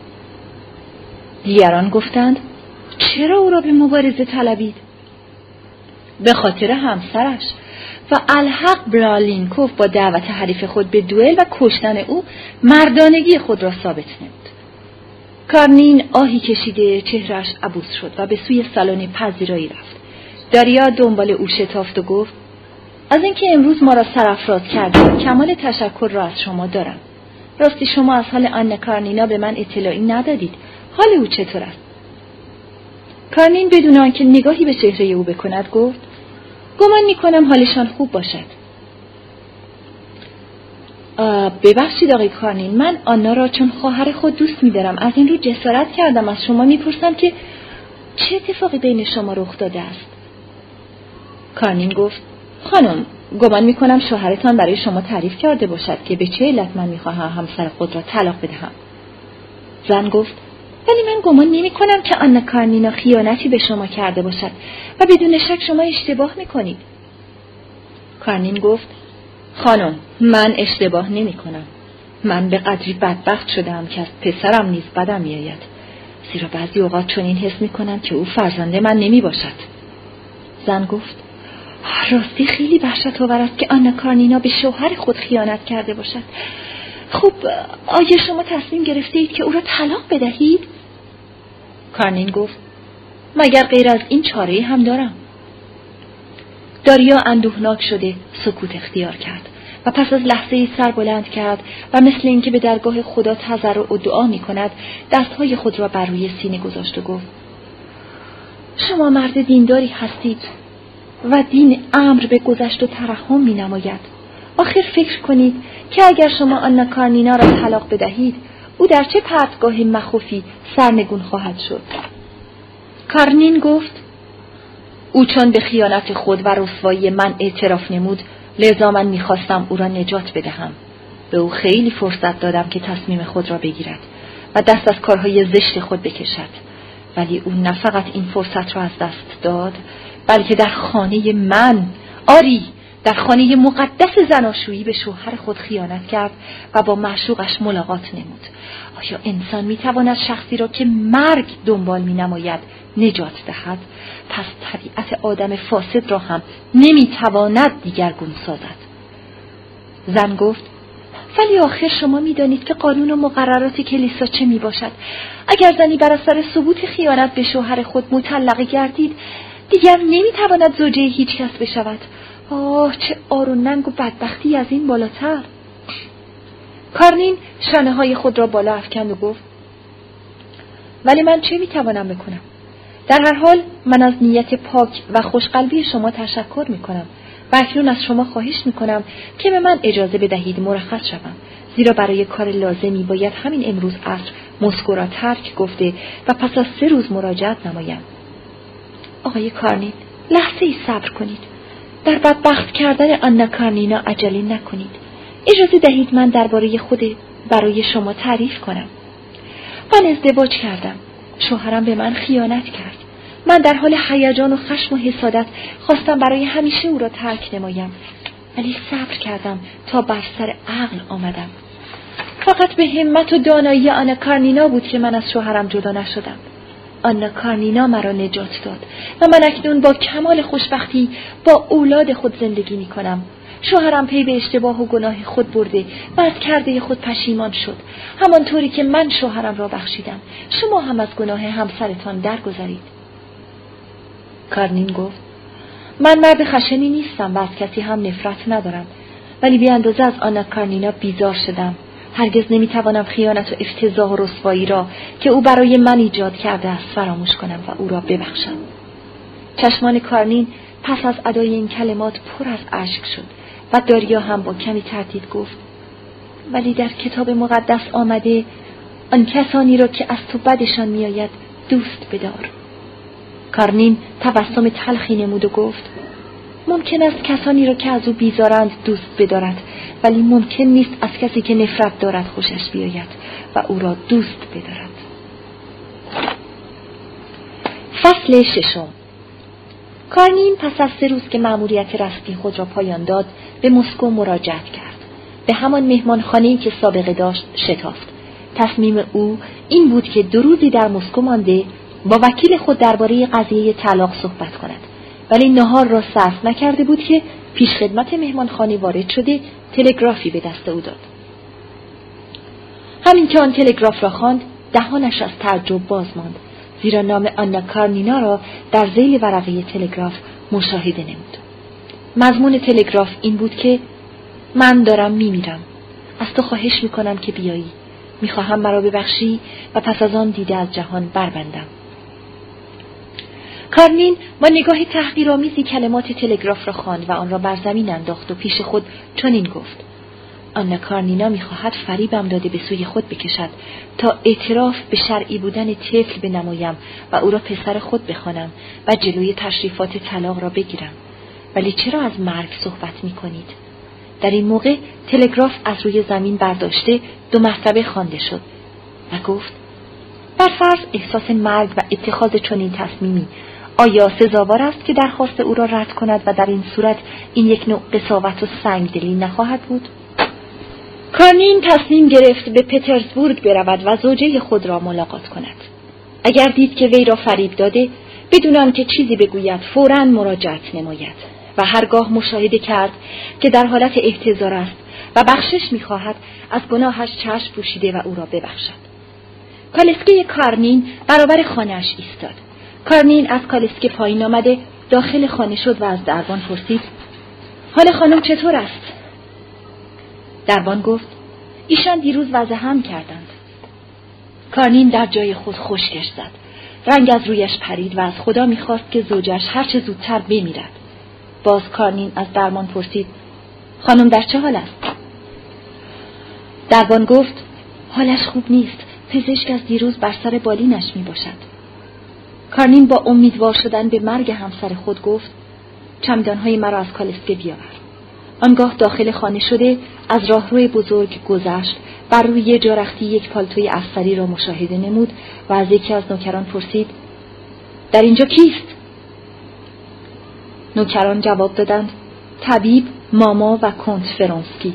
دیگران گفتند: چرا او را به مبارزه طلبید؟ به خاطر همسرش. و الحق برالینکوف با دعوت حریف خود به دوئل و کشتن او مردانگی خود را ثابت نمود. کارنین آهی کشیده چهرهش عبوس شد و به سوی سالن پذیرایی رفت. داریا دنبال او شتافت و گفت از اینکه امروز ما را سرافراز کردید کمال تشکر را از شما دارم. راستی شما از حال آنا کارنینا به من اطلاعی ندادید. حال او چطور است؟ کارنین بدون آنکه نگاهی به چهره او بکند گفت گمان می‌کنم حالشان خوب باشد. ببخشید آقای کارنین، من آنا را چون خواهر خود دوست می‌دارم. از این رو جسارت کردم از شما می‌پرسم که چه اتفاقی بین شما رخ داده است؟ کارنین گفت خانم، گمان می‌کنم شوهرتان برای شما تعریف کرده باشد که به چه علت من می‌خواهم همسر خود را طلاق بدهم. زن گفت ولی من گمان نمی‌کنم که آنا کارنینا خیانتی به شما کرده باشد و بدون شک شما اشتباه می‌کنید. کارنین گفت خانم، من اشتباه نمی‌کنم. من به قدری بدبخت شدم که از پسرم نیز بدم می‌آید. زیرا بعضی اوقات چنین حس می‌کنم که او فرزند من نمی‌باشد. زن گفت راستی خیلی وحشت‌آور است که آنا کارنینا به شوهر خود خیانت کرده باشد. خب آیا شما تصمیم گرفته اید که او را طلاق بدهید؟ کارنین گفت مگر غیر از این چاره‌ای هم دارم؟ داریا اندوهناک شده سکوت اختیار کرد و پس از لحظه‌ای سر بلند کرد و مثل اینکه به درگاه خدا تضرع و دعا می‌کند دستهای خود را بر روی سینه گذاشت و گفت شما مرد دینداری هستید و دین امر به گذشت و ترحم می‌نماید. آخر فکر کنید که اگر شما آنا کارنینا را طلاق بدهید او در چه پرتگاه مخوفی سرنگون خواهد شد؟ کارنین گفت او چون به خیانت خود و رسوایی من اعتراف نمود لذا من می‌خواستم او را نجات بدهم. به او خیلی فرصت دادم که تصمیم خود را بگیرد و دست از کارهای زشت خود بکشد، ولی او نه فقط این فرصت را از دست داد بلکه در خانه من، آری در خانه مقدس زناشویی به شوهر خود خیانت کرد و با معشوقش ملاقات نمود. آیا انسان میتواند شخصی را که مرگ دنبال مینماید نجات دهد؟ پس طبیعت آدم فاسد را هم نمیتواند دیگرگون سازد. زن گفت ولی آخر شما میدانید که قانون و مقررات کلیسا چه میباشد. اگر زنی بر اثر ثبوت خیانت به شوهر خود مطلقه گردید دیگر نمیتواند زوجه هیچ کس بشود. چه آر و ننگ و بدبختی از این بالاتر. کارنین شانه های خود را بالا افکند و گفت ولی من چه میتوانم بکنم؟ در هر حال من از نیت پاک و خوشقلبی شما تشکر میکنم و اکنون از شما خواهش میکنم که به من اجازه بدهید مرخص شوم، زیرا برای کار لازمی باید همین امروز عصر مسکو را ترک گفته و پس از 3 روز مراجعت نمایم. آقای کارنین، لحظه ای صبر کنید. در بدبخت کردن آنا کارنینا عجله نکنید. اجازه دهید من درباره خود برای شما تعریف کنم. من ازدواج کردم. شوهرم به من خیانت کرد. من در حال هیجان و خشم و حسادت خواستم برای همیشه او را ترک نمایم، ولی صبر کردم تا بر سر عقل آمدم. فقط به همت و دانایی آنا کارنینا بود که من از شوهرم جدا نشدم. آنا کارنینا مرا نجات داد و من اکنون با کمال خوشبختی با اولاد خود زندگی می کنم. شوهرم پی به اشتباه و گناه خود برده و از کرده خود پشیمان شد، همانطوری که من شوهرم را بخشیدم. شما هم از گناه همسرتان درگذرید. کارنین گفت من مرد خشنی نیستم و از کسی هم نفرت ندارم، ولی بی اندازه از آنا کارنینا بیزار شدم. هرگز نمیتوانم خیانت و افتضاح و رسوایی را که او برای من ایجاد کرده است فراموش کنم و او را ببخشم. چشمان کارنین پس از ادای این کلمات پر از اشک شد و داریا هم با کمی تردید گفت ولی در کتاب مقدس آمده آن کسانی را که از تو بدشان میآید دوست بدار. کارنین تبسم تلخی نمود و گفت ممکن است کسانی را که از او بیزارند دوست بدارد، ولی ممکن نیست از کسی که نفرت دارد خوشش بیاید و او را دوست بدارد. فصل 6. کارنین پس از 3 روز که مأموریت رسمی خود را پایان داد به مسکو مراجعت کرد. به همان مهمانخانه‌ای که سابقه داشت شتافت. تصمیم او این بود که 2 روزی در مسکو مانده با وکیل خود درباره قضیه طلاق صحبت کند، ولی نهار را صرف نکرده بود که پیشخدمت مهمانخانه وارد شده تلگرافی به دست او داد. همین که آن تلگراف را خواند دهانش از تعجب باز ماند، زیرا نام آنا کارنینا را در ذیل ورقه تلگراف مشاهده نمود. مضمون تلگراف این بود که من دارم میمیرم. از تو خواهش میکنم که بیایی. میخواهم مرا ببخشی و پس از آن دیده از جهان بربندم. کارنین با نگاه تحقیرآمیزی کلمات تلگراف را خواند و آن را بر زمین انداخت و پیش خود چنین گفت: آنا کارنینا میخواهد فریبم داده به سوی خود بکشد تا اعتراف به شرعی بودن طفل بنمایم و او را پسر خود بخوانم و جلوی تشریفات طلاق را بگیرم. ولی چرا از مرگ صحبت میکنید؟ در این موقع تلگراف از روی زمین برداشته 2 مرتبه خوانده شد و گفت: بر فرض احساس مرگ و اتخاذ چنین تصمیمی آیا سزاوار است که درخواست او را رد کند و در این صورت این یک نوع قساوت و سنگدلی نخواهد بود؟ کارنین تصمیم گرفت به پترزبورگ برود و زوجه خود را ملاقات کند. اگر دید که وی را فریب داده، بدون آنکه چیزی بگوید فوراً مراجعت نماید و هرگاه مشاهده کرد که در حالت احتضار است و بخشش می‌خواهد، از گناهش چشم پوشیده و او را ببخشد. کالسکه کارنین برابر خانه‌اش ایستاد. کارنین از کالسکه پایین آمده داخل خانه شد و از دربان پرسید: حال خانم چطور است؟ دربان گفت: ایشان دیروز وضع هم کردند. کارنین در جای خود خشکش زد. رنگ از رویش پرید و از خدا می‌خواست که زوجش هر چه زودتر بمیرد. باز کارنین از دربان پرسید: خانم در چه حال است؟ دربان گفت: حالش خوب نیست. پزشک از دیروز بر سر بالینش می باشد. کارنین با امیدوار شدن به مرگ همسر خود گفت: چمدانهای مرا از کالسکه بیاور. آنگاه داخل خانه شده از راهروی بزرگ گذشت، بر روی جارختی یک پالتوی افسری را مشاهده نمود و از یکی از نوکران پرسید: در اینجا کیست؟ نوکران جواب دادند: طبیب، ماما و کنت فرانسکی.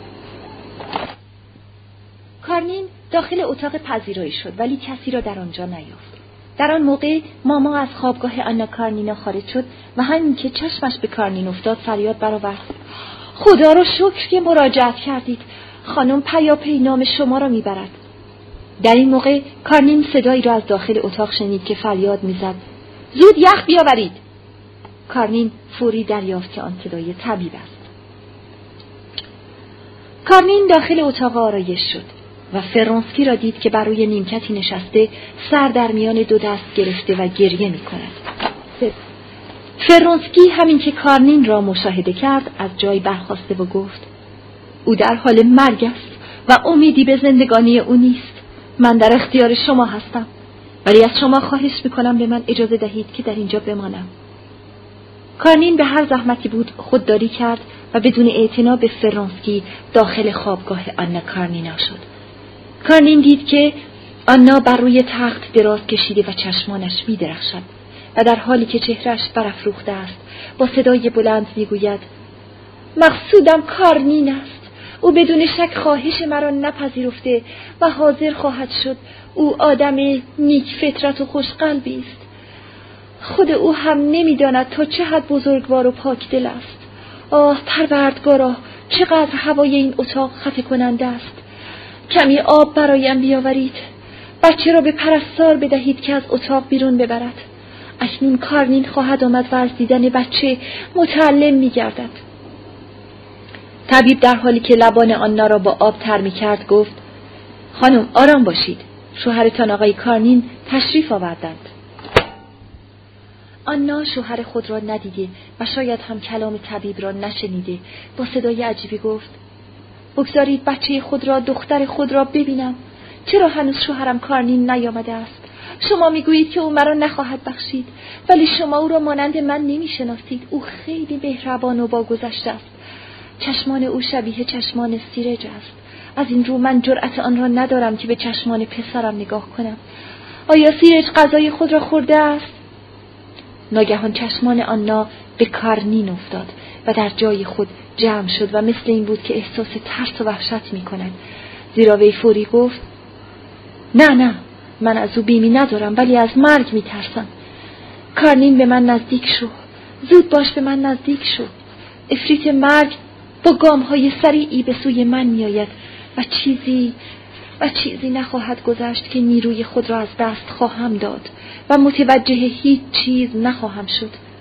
کارنین داخل اتاق پذیرایی شد ولی کسی را در آنجا نیافت. در آن موقع ماما از خوابگاه آنا کارنینا خارج شد و همین که چشمش به کارنین افتاد فریاد برآورد: خدا را شکر که مراجعت کردید. خانم پیاپی نام شما را میبرد. در این موقع کارنین صدایی را از داخل اتاق شنید که فریاد میزد: زود یخ بیاورید. کارنین فوری دریافت که آن صدای طبیب است. کارنین داخل اتاق آرایش شد و فرانسکی را دید که بر روی نیمکتی نشسته، سر در میان 2 دست گرفته و گریه می کند. فرانسکی همین که کارنین را مشاهده کرد از جای برخاسته و گفت: او در حال مرگ است و امیدی به زندگانی او نیست. من در اختیار شما هستم، ولی از شما خواهش میکنم به من اجازه دهید که در اینجا بمانم. کارنین به هر زحمتی بود خودداری کرد و بدون اعتنا به فرانسکی داخل خوابگاه آنا کارنینا شد. کارنین دید که آنا بر روی تخت دراز کشیده و چشمانش می‌درخشد و در حالی که چهرهش برافروخته است با صدای بلند میگوید: مقصودم کارنین است. او بدون شک خواهش مرا نپذیرفته و حاضر خواهد شد. او آدم نیک فطرت و خوشقلبی است. خود او هم نمی‌داند تا چه حد بزرگوار و پاک دل است. آه پروردگارا، چقدر هوای این اتاق خفه کننده است. کمی آب برایم بیاورید. بچه را به پرستار بدهید که از اتاق بیرون ببرد. اکنون کارنین خواهد آمد و از دیدن بچه متعلم می‌گردد. طبیب در حالی که لبان آنا را با آب تر می‌کرد گفت: خانم آرام باشید. شوهرتان آقای کارنین تشریف آوردند. آنا شوهر خود را ندیده و شاید هم کلام طبیب را نشنیده با صدای عجیبی گفت: بگذارید بچه خود را، دختر خود را ببینم. چرا هنوز شوهرم کارنین نیامده است؟ شما میگویید که او مرا نخواهد بخشید، ولی شما او را مانند من نمیشناسید. او خیلی مهربان و باگذشته است. چشمان او شبیه چشمان سیرج است. از این رو من جرأت آن را ندارم که به چشمان پسرم نگاه کنم. آیا سیرج غذای خود را خورده است؟ ناگهان چشمان آنا به کارنین افتاد و در جای خود جمع شد و مثل این بود که احساس ترس و وحشت می کند. زیرا وی فوری گفت: نه من از او بیمی ندارم، ولی از مرگ می ترسم. کارنین به من نزدیک شو. زود باش به من نزدیک شو. افریت مرگ با گام‌های سریعی به سوی من می آید و چیزی نخواهد گذشت که نیروی خود را از دست خواهم داد و متوجه هیچ چیز نخواهم شد.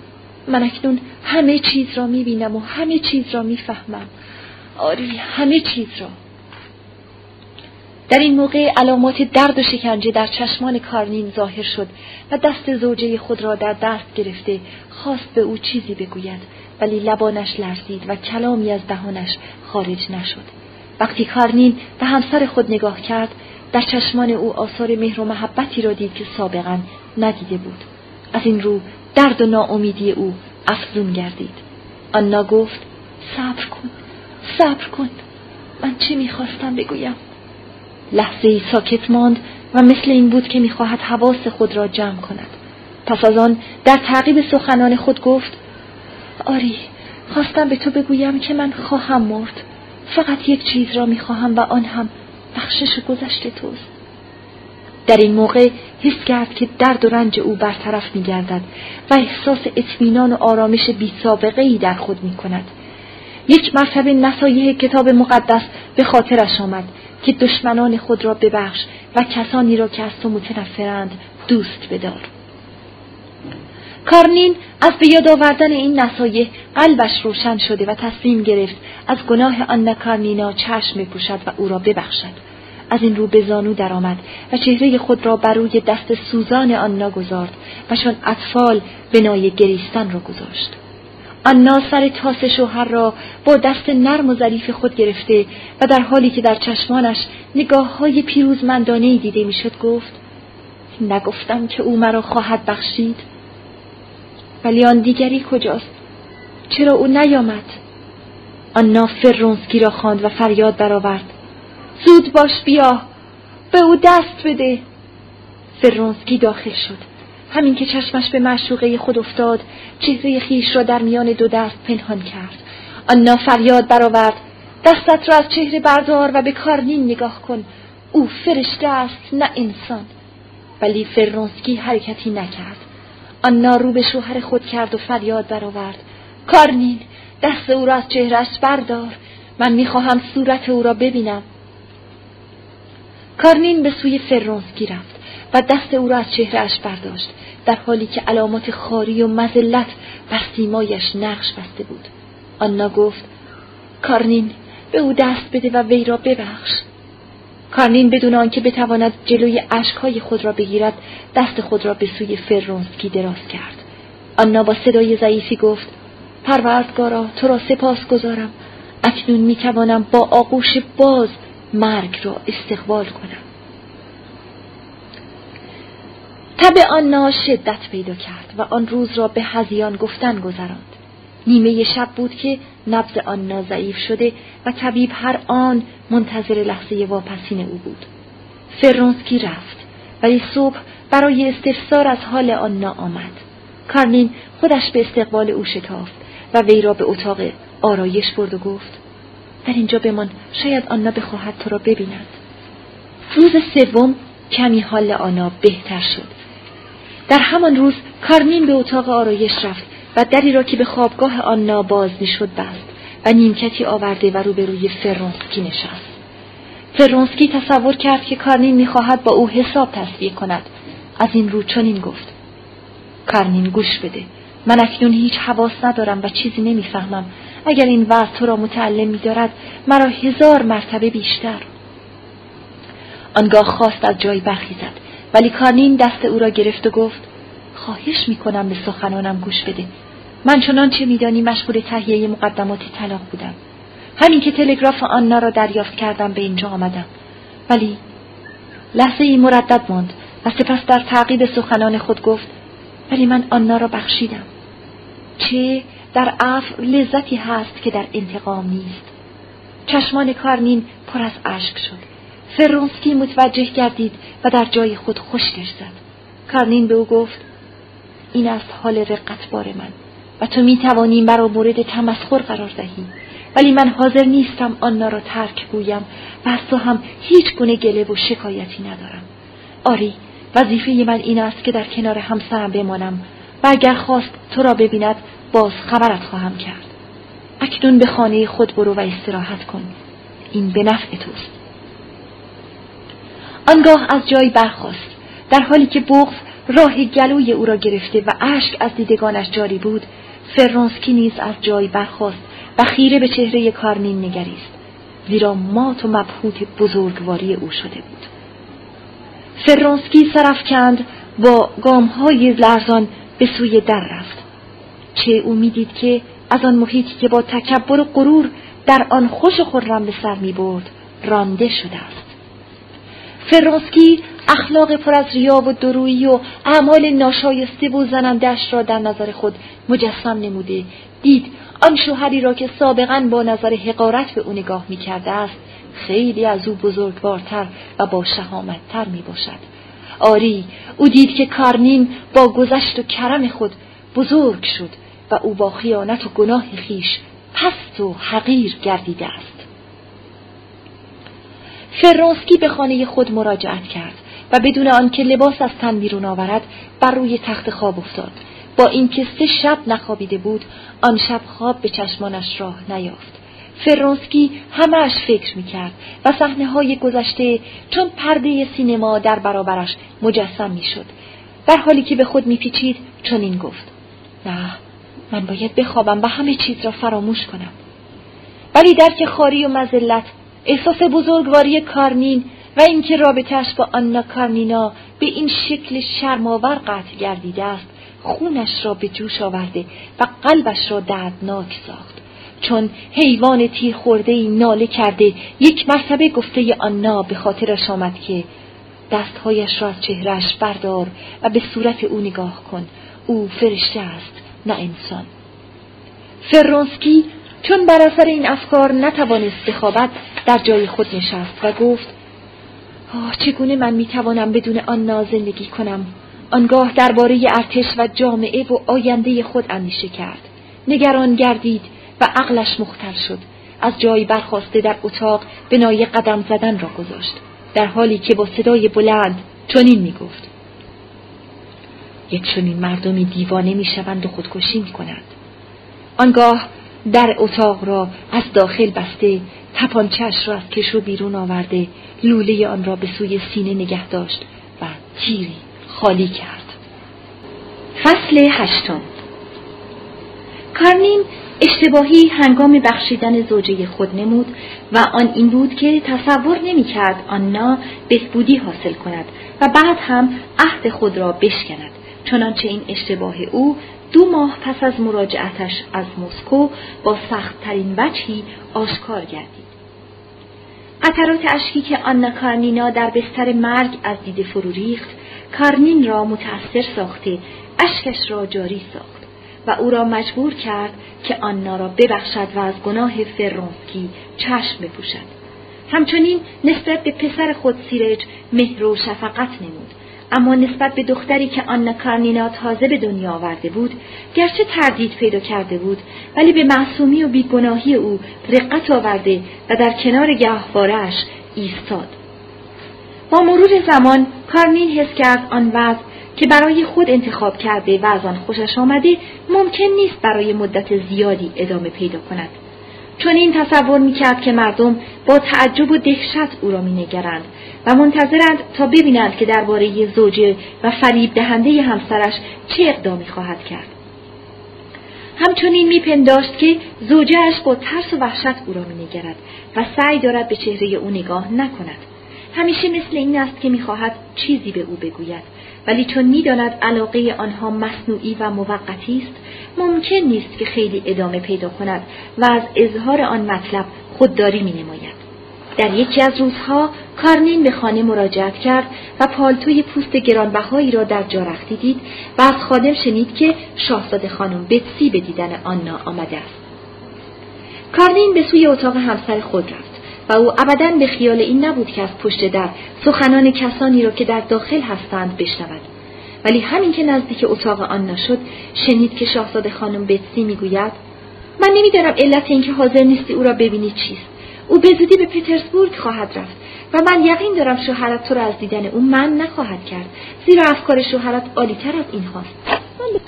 من اکنون همه چیز را می‌بینم و همه چیز را می‌فهمم. آری، همه چیز را. در این موقع علامات درد و شکنجه در چشمان کارنین ظاهر شد و دست زوجه خود را در دست گرفته خواست به او چیزی بگوید، ولی لبانش لرزید و کلامی از دهانش خارج نشد. وقتی کارنین به همسر خود نگاه کرد، در چشمان او آثار مهر و محبتی را دید که سابقا ندیده بود. از این رو درد و ناامیدی او افزون گردید. آنا گفت: صبر کن. من چه میخواستم بگویم؟ لحظه ای ساکت ماند و مثل این بود که میخواهد حواس خود را جمع کند. پس از آن در تعقیب سخنان خود گفت: آری، خواستم به تو بگویم که من خواهم مرد. فقط یک چیز را میخواهم و آن هم بخشش گذشته توست. در این موقع حس کرد که درد و رنج او برطرف می‌گردد و احساس اطمینان و آرامش بی‌سابقه‌ای در خود می‌کند. یک مرتبه نصایح کتاب مقدس به خاطرش آمد که دشمنان خود را ببخش و کسانی را که از تو متنفرند دوست بدار. کارنین از به یاد آوردن این نصایح قلبش روشن شده و تصمیم گرفت از گناه آنا کارنینا چشم بپوشد و او را ببخشد. از این رو به زانو درآمد و چهره خود را بر روی دست سوزان آنا گذارد و چون اطفال بنای گریستن را گذاشت. آنا سر تاس شوهر را با دست نرم و ظریف خود گرفته و در حالی که در چشمانش نگاه‌های پیروزمندانه‌ای دیده میشد گفت: نگفتم که او مرا خواهد بخشید؟ ولی آن دیگری کجاست؟ چرا او نیامد؟ آنا فرونسکی را خواند و فریاد برآورد: زود باش، بیا، به او دست بده. فرونسکی داخل شد. همین که چشمش به معشوقه خود افتاد، چهره خیش را در میان دو دست پنهان کرد. آنا فریاد برآورد: دستت را از چهره بردار و به کارنین نگاه کن. او فرشته است، نه انسان. ولی فرونسکی حرکتی نکرد. آنا رو به شوهر خود کرد و فریاد برآورد: کارنین، دست او را از چهرهش بردار. من میخواهم صورت او را ببینم. کارنین به سوی فرونسکی رفت و دست او را از چهرهش برداشت، در حالی که علامات خواری و مذلت بر سیمایش نقش بسته بود. آنا گفت: کارنین، به او دست بده و وی را ببخش. کارنین بدون آنکه بتواند جلوی اشک‌های خود را بگیرد، دست خود را به سوی فرونسکی دراز کرد. آنا با صدای ضعیفی گفت: پروردگارا، تو را سپاسگزارم. اکنون میتوانم با آغوش باز مرگ را استقبال کنم. تب آنا شدت پیدا کرد و آن روز را به هذیان گفتن گذراند. نیمه شب بود که نبض آنا ضعیف شده و طبیب هر آن منتظر لحظه واپسین او بود. فرونسکی رفت، ولی صبح برای استفسار از حال آنا آمد. کارنین خودش به استقبال او شتافت و وی را به اتاق آرایش برد و گفت: در اینجا بمان، شاید آنا بخواهد تو را ببیند. روز سوم کمی حال آنا بهتر شد. در همان روز کارنین به اتاق آرایش رفت و دری را که به خوابگاه آنا باز میشد بست و نیمکتی آورده و روبروی فرونسکی نشست. فرونسکی تصور کرد که کارنین میخواهد با او حساب تسویه کند. از این رو چنین گفت: کارنین، گوش بده. من اکنون هیچ حواس ندارم و چیزی نمیفهمم. اگر این وضع تو را متعلم می‌دارد، مرا 1000 مرتبه بیشتر. آنگاه خواست از جای برخیزد، ولی کارنین دست او را گرفت و گفت: خواهش می‌کنم به سخنانم گوش بده. من چنان چه می‌دانی مشغول تهیه مقدمات طلاق بودم. همین که تلگراف آنا را دریافت کردم به اینجا آمدم. ولی لحظه ای مردد ماند و سپس در تعقیب سخنان خود گفت: ولی من آنا را بخشیدم. چه در عفو لذتی هست که در انتقام نیست. چشمان کارنین پر از اشک شد. فرونسکی متوجه گردید و در جای خود خشکش زد. کارنین به او گفت: این است حال رقتبار من و تو میتوانی مرا مورد تمسخر قرار دهی، ولی من حاضر نیستم آنا را ترک گویم و از تو هم هیچ گونه گله و شکایتی ندارم. آری، وظیفه من این است که در کنار همسرم بمانم و اگر خواست تو را ببیند باز خبرت خواهم کرد. اکنون به خانه خود برو و استراحت کن. این به نفع توست. آنگاه از جای برخاست. در حالی که بغض راه گلوی او را گرفته و اشک از دیدگانش جاری بود، فرانسکی نیز از جای برخاست و خیره به چهره کارنین نگریست، زیرا مات و مبهوت بزرگواری او شده بود. فرانسکی سرافکند با گام‌های لرزان به سوی در رفت. چه او می‌دید که از آن محیطی که با تکبر و غرور در آن خوش و خرم به سر می‌برد رانده شده است. فرانسکی اخلاق پر از ریا و درویی و اعمال ناشایسته و زننده‌اش را در نظر خود مجسم نموده دید آن شوهری را که سابقاً با نظر حقارت به او نگاه می‌کرده است خیلی از او بزرگوارتر و با شهامت‌تر می‌باشد. آری، او دید که کارنین با گذشت و کرم خود بزرگ شد و او با خیانت و گناه خویش پست و حقیر گردیده است. فرانسکی به خانه خود مراجعت کرد و بدون آنکه لباس از تن بیرون آورد بر روی تخت خواب افتاد. با اینکه 3 شب نخوابیده بود، آن شب خواب به چشمانش راه نیافت. فرانسکی همه‌اش فکر می‌کرد و صحنه‌های گذشته چون پرده سینما در برابرش مجسم می‌شد. در حالی که به خود می‌پیچید چنین گفت: نه، من باید بخوابم و همه چیز را فراموش کنم. ولی درک خواری و مذلت، احساس بزرگواری کارنین و اینکه رابطه‌اش با آنا کارنینا به این شکل شرم‌آور قطع گردیده است، خونش را به جوش آورده و قلبش را دردناک ساخت. چون حیوان تیر خورده‌ای ناله کرده، یک مرتبه گفته آنا به خاطرش آمد که دستهایش را از چهرهش بردار و به صورت او نگاه کن. او فرشته است، نه انسان. فرانسکی چون بر اثر این افکار نتوانست بخوابد، در جای خود نشست و گفت: چگونه من میتوانم بدون آنا زندگی کنم؟ آنگاه درباره ارتش و جامعه و آینده خود اندیشه کرد. نگران گردید و عقلش مختل شد. از جای برخاسته در اتاق بنای قدم زدن را گذاشت، در حالی که با صدای بلند چنین میگفت: یک چنین مردمی دیوانه میشوند و خودکشی میکنند. آنگاه در اتاق را از داخل بسته، تپانچه‌اش را از کشو بیرون آورده، لوله آن را به سوی سینه نگه داشت و تیری خالی کرد. فصل 8. کارنین اشتباهی هنگام بخشیدن زوجه خود نمود و آن این بود که تصور نمی‌کرد آنا بهبودی حاصل کند و بعد هم عهد خود را بشکند، چنانچه این اشتباه او 2 ماه پس از مراجعتش از مسکو با سخت‌ترین وجهی آشکار گردید. قطرات اشکی که آنا کارنینا در بستر مرگ از دیده فرو ریخت، کارنین را متأثر ساخته اشکش را جاری ساخت و او را مجبور کرد که آنا را ببخشد و از گناه فرانسکی چشم بپوشد. همچنین نسبت به پسر خود سیرج مهر و شفقت نمود، اما نسبت به دختری که آنا کارنینا تازه به دنیا آورده بود، گرچه تردید پیدا کرده بود، ولی به معصومی و بیگناهی او رقت آورده و در کنار گهواره‌اش ایستاد. با مرور زمان کارنین حس کرد آن وضع که برای خود انتخاب کرده و از آن خوشش آمده ممکن نیست برای مدت زیادی ادامه پیدا کند. چون این تصور می‌کرد که مردم با تعجب و دهشت او را می‌نگرند و منتظرند تا ببینند که درباره زوجه و فریب دهنده همسرش چه اقدامی خواهد کرد. همچنین می‌پنداشت که زوجه‌اش با ترس و وحشت او را می‌نگرد و سعی دارد به چهره او نگاه نکند. همیشه مثل این است که می‌خواهد چیزی به او بگوید، ولی چون می‌داند علاقه آنها مصنوعی و موقتی است، ممکن نیست که خیلی ادامه پیدا کند و از اظهار آن مطلب خودداری می‌نماید. در یکی از روزها کارنین به خانه مراجعت کرد و پالتوی پوست گرانبهایی را در جارختی دید و از خادم شنید که شاهزاده خانم بتسی به دیدن آنا آمده است. کارنین به سوی اتاق همسر خود رفت و او ابداً به خیال این نبود که از پشت در سخنان کسانی را که در داخل هستند بشنود. ولی همین که نزدیک اتاق آنا شد، شنید که شاهزاده خانم بتسی میگوید: من نمیدانم علت اینکه حاضر نیستی او را ببینی چیست. او به زودی به پترزبورگ خواهد رفت و من یقین دارم شوهرت تو را از دیدن او منع نخواهد کرد، زیرا افکار شوهرت عالی‌تر از این هاست.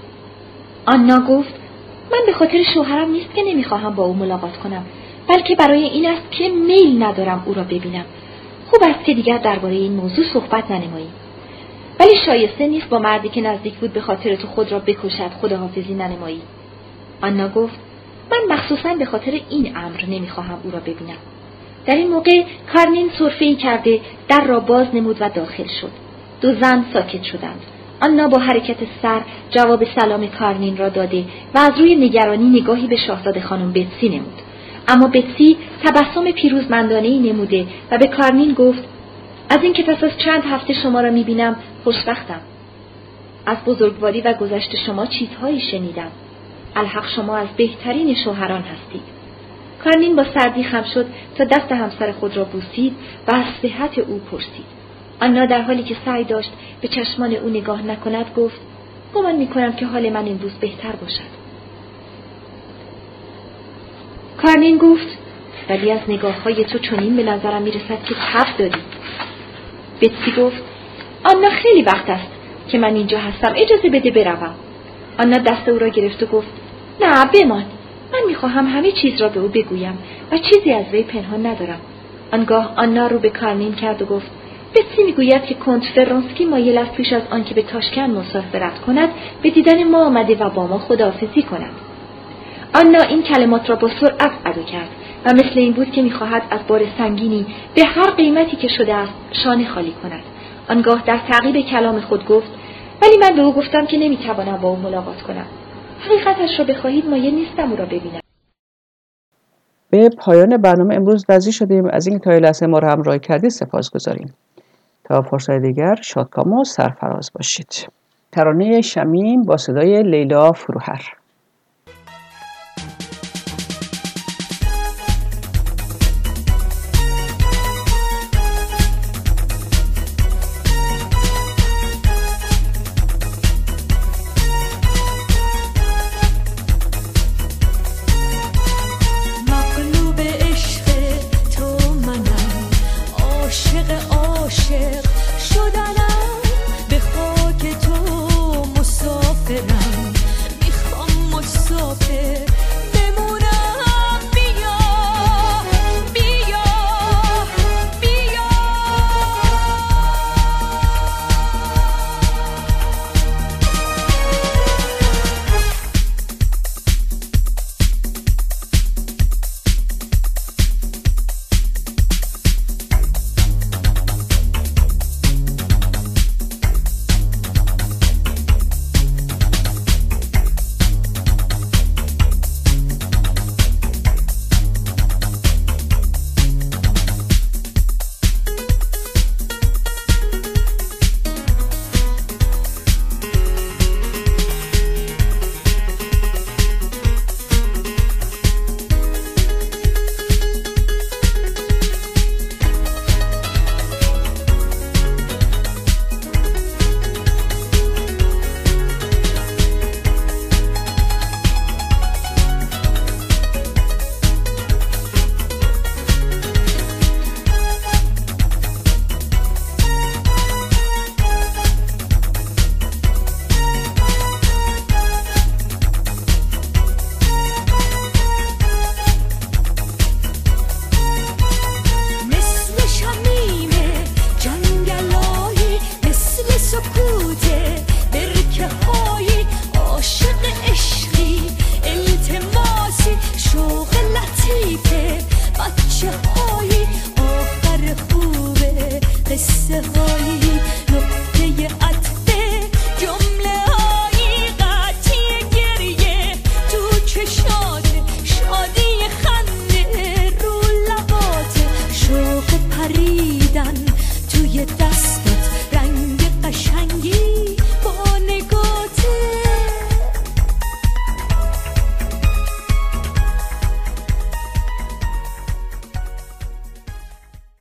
آنا گفت: من به خاطر شوهرم نیست که نمیخواهم با او ملاقات کنم، بلکه برای این است که میل ندارم او را ببینم. خوب است که دیگر درباره این موضوع صحبت ننمایی. ولی شایسته نیست با مردی که نزدیک بود به خاطر تو خود را بکشد خداحافظی ننمایی. آنا گفت من مخصوصاً به خاطر این امر نمیخواهم او را ببینم. در این موقع کارنین سرفه‌ای کرده در را باز نمود و داخل شد. دو زن ساکت شدند. آنا با حرکت سر جواب سلام کارنین را داده و از روی نگرانی نگاهی به شاهزاده خانم بتسی نمود. اما بتسی تبسم پیروزمندانه‌ای نموده و به کارنین گفت از اینکه پس از چند هفته شما را می‌بینم خوشبختم. از بزرگواری و گذشت شما چیزهایی شنیدم. الحق شما از بهترین شوهران هستید. کارنین با سردی خم شد تا دست همسر خود را بوسید و از صحت او پرسید. آنا در حالی که سعی داشت به چشمان او نگاه نکند گفت گمان می‌کنم که حال من امروز بهتر باشد. کارنین گفت ولی از نگاه‌های تو چنین به نظرم می‌رسد که تب داری. بتسی گفت آنا خیلی وقت است که من اینجا هستم، اجازه بده بروم. آنا دست او را گرفت و گفت نه بمان، من می‌خواهم همه چیز را به او بگویم و چیزی از وی پنهان ندارم. آنگاه آنا رو به کارنین کرد و گفت بتسی میگوید که کنت فرانسکی مایل است پیش از آنکه به تاشکند مسافرت کند به دیدن ما آمده و با ما خداحافظی کند. آنا این کلمات را با سرعت ادا کرد و مثل این بود که میخواهد از بار سنگینی به هر قیمتی که شده است شانه خالی کند. آنگاه در تعقیب کلام خود گفت ولی من به او گفتم که نمیتوانم با او ملاقات کنم. حقیقتش را بخواهید مایل نیستم او را ببینم. به پایان برنامه امروز نزدیک شدیم. از اینکه تا این لحظه ما را همراهی کردید سپاسگزاریم. تا فرصت دیگر شادکام و سرفراز باشید. ترانه شمیم با صدای لیلا فروهر.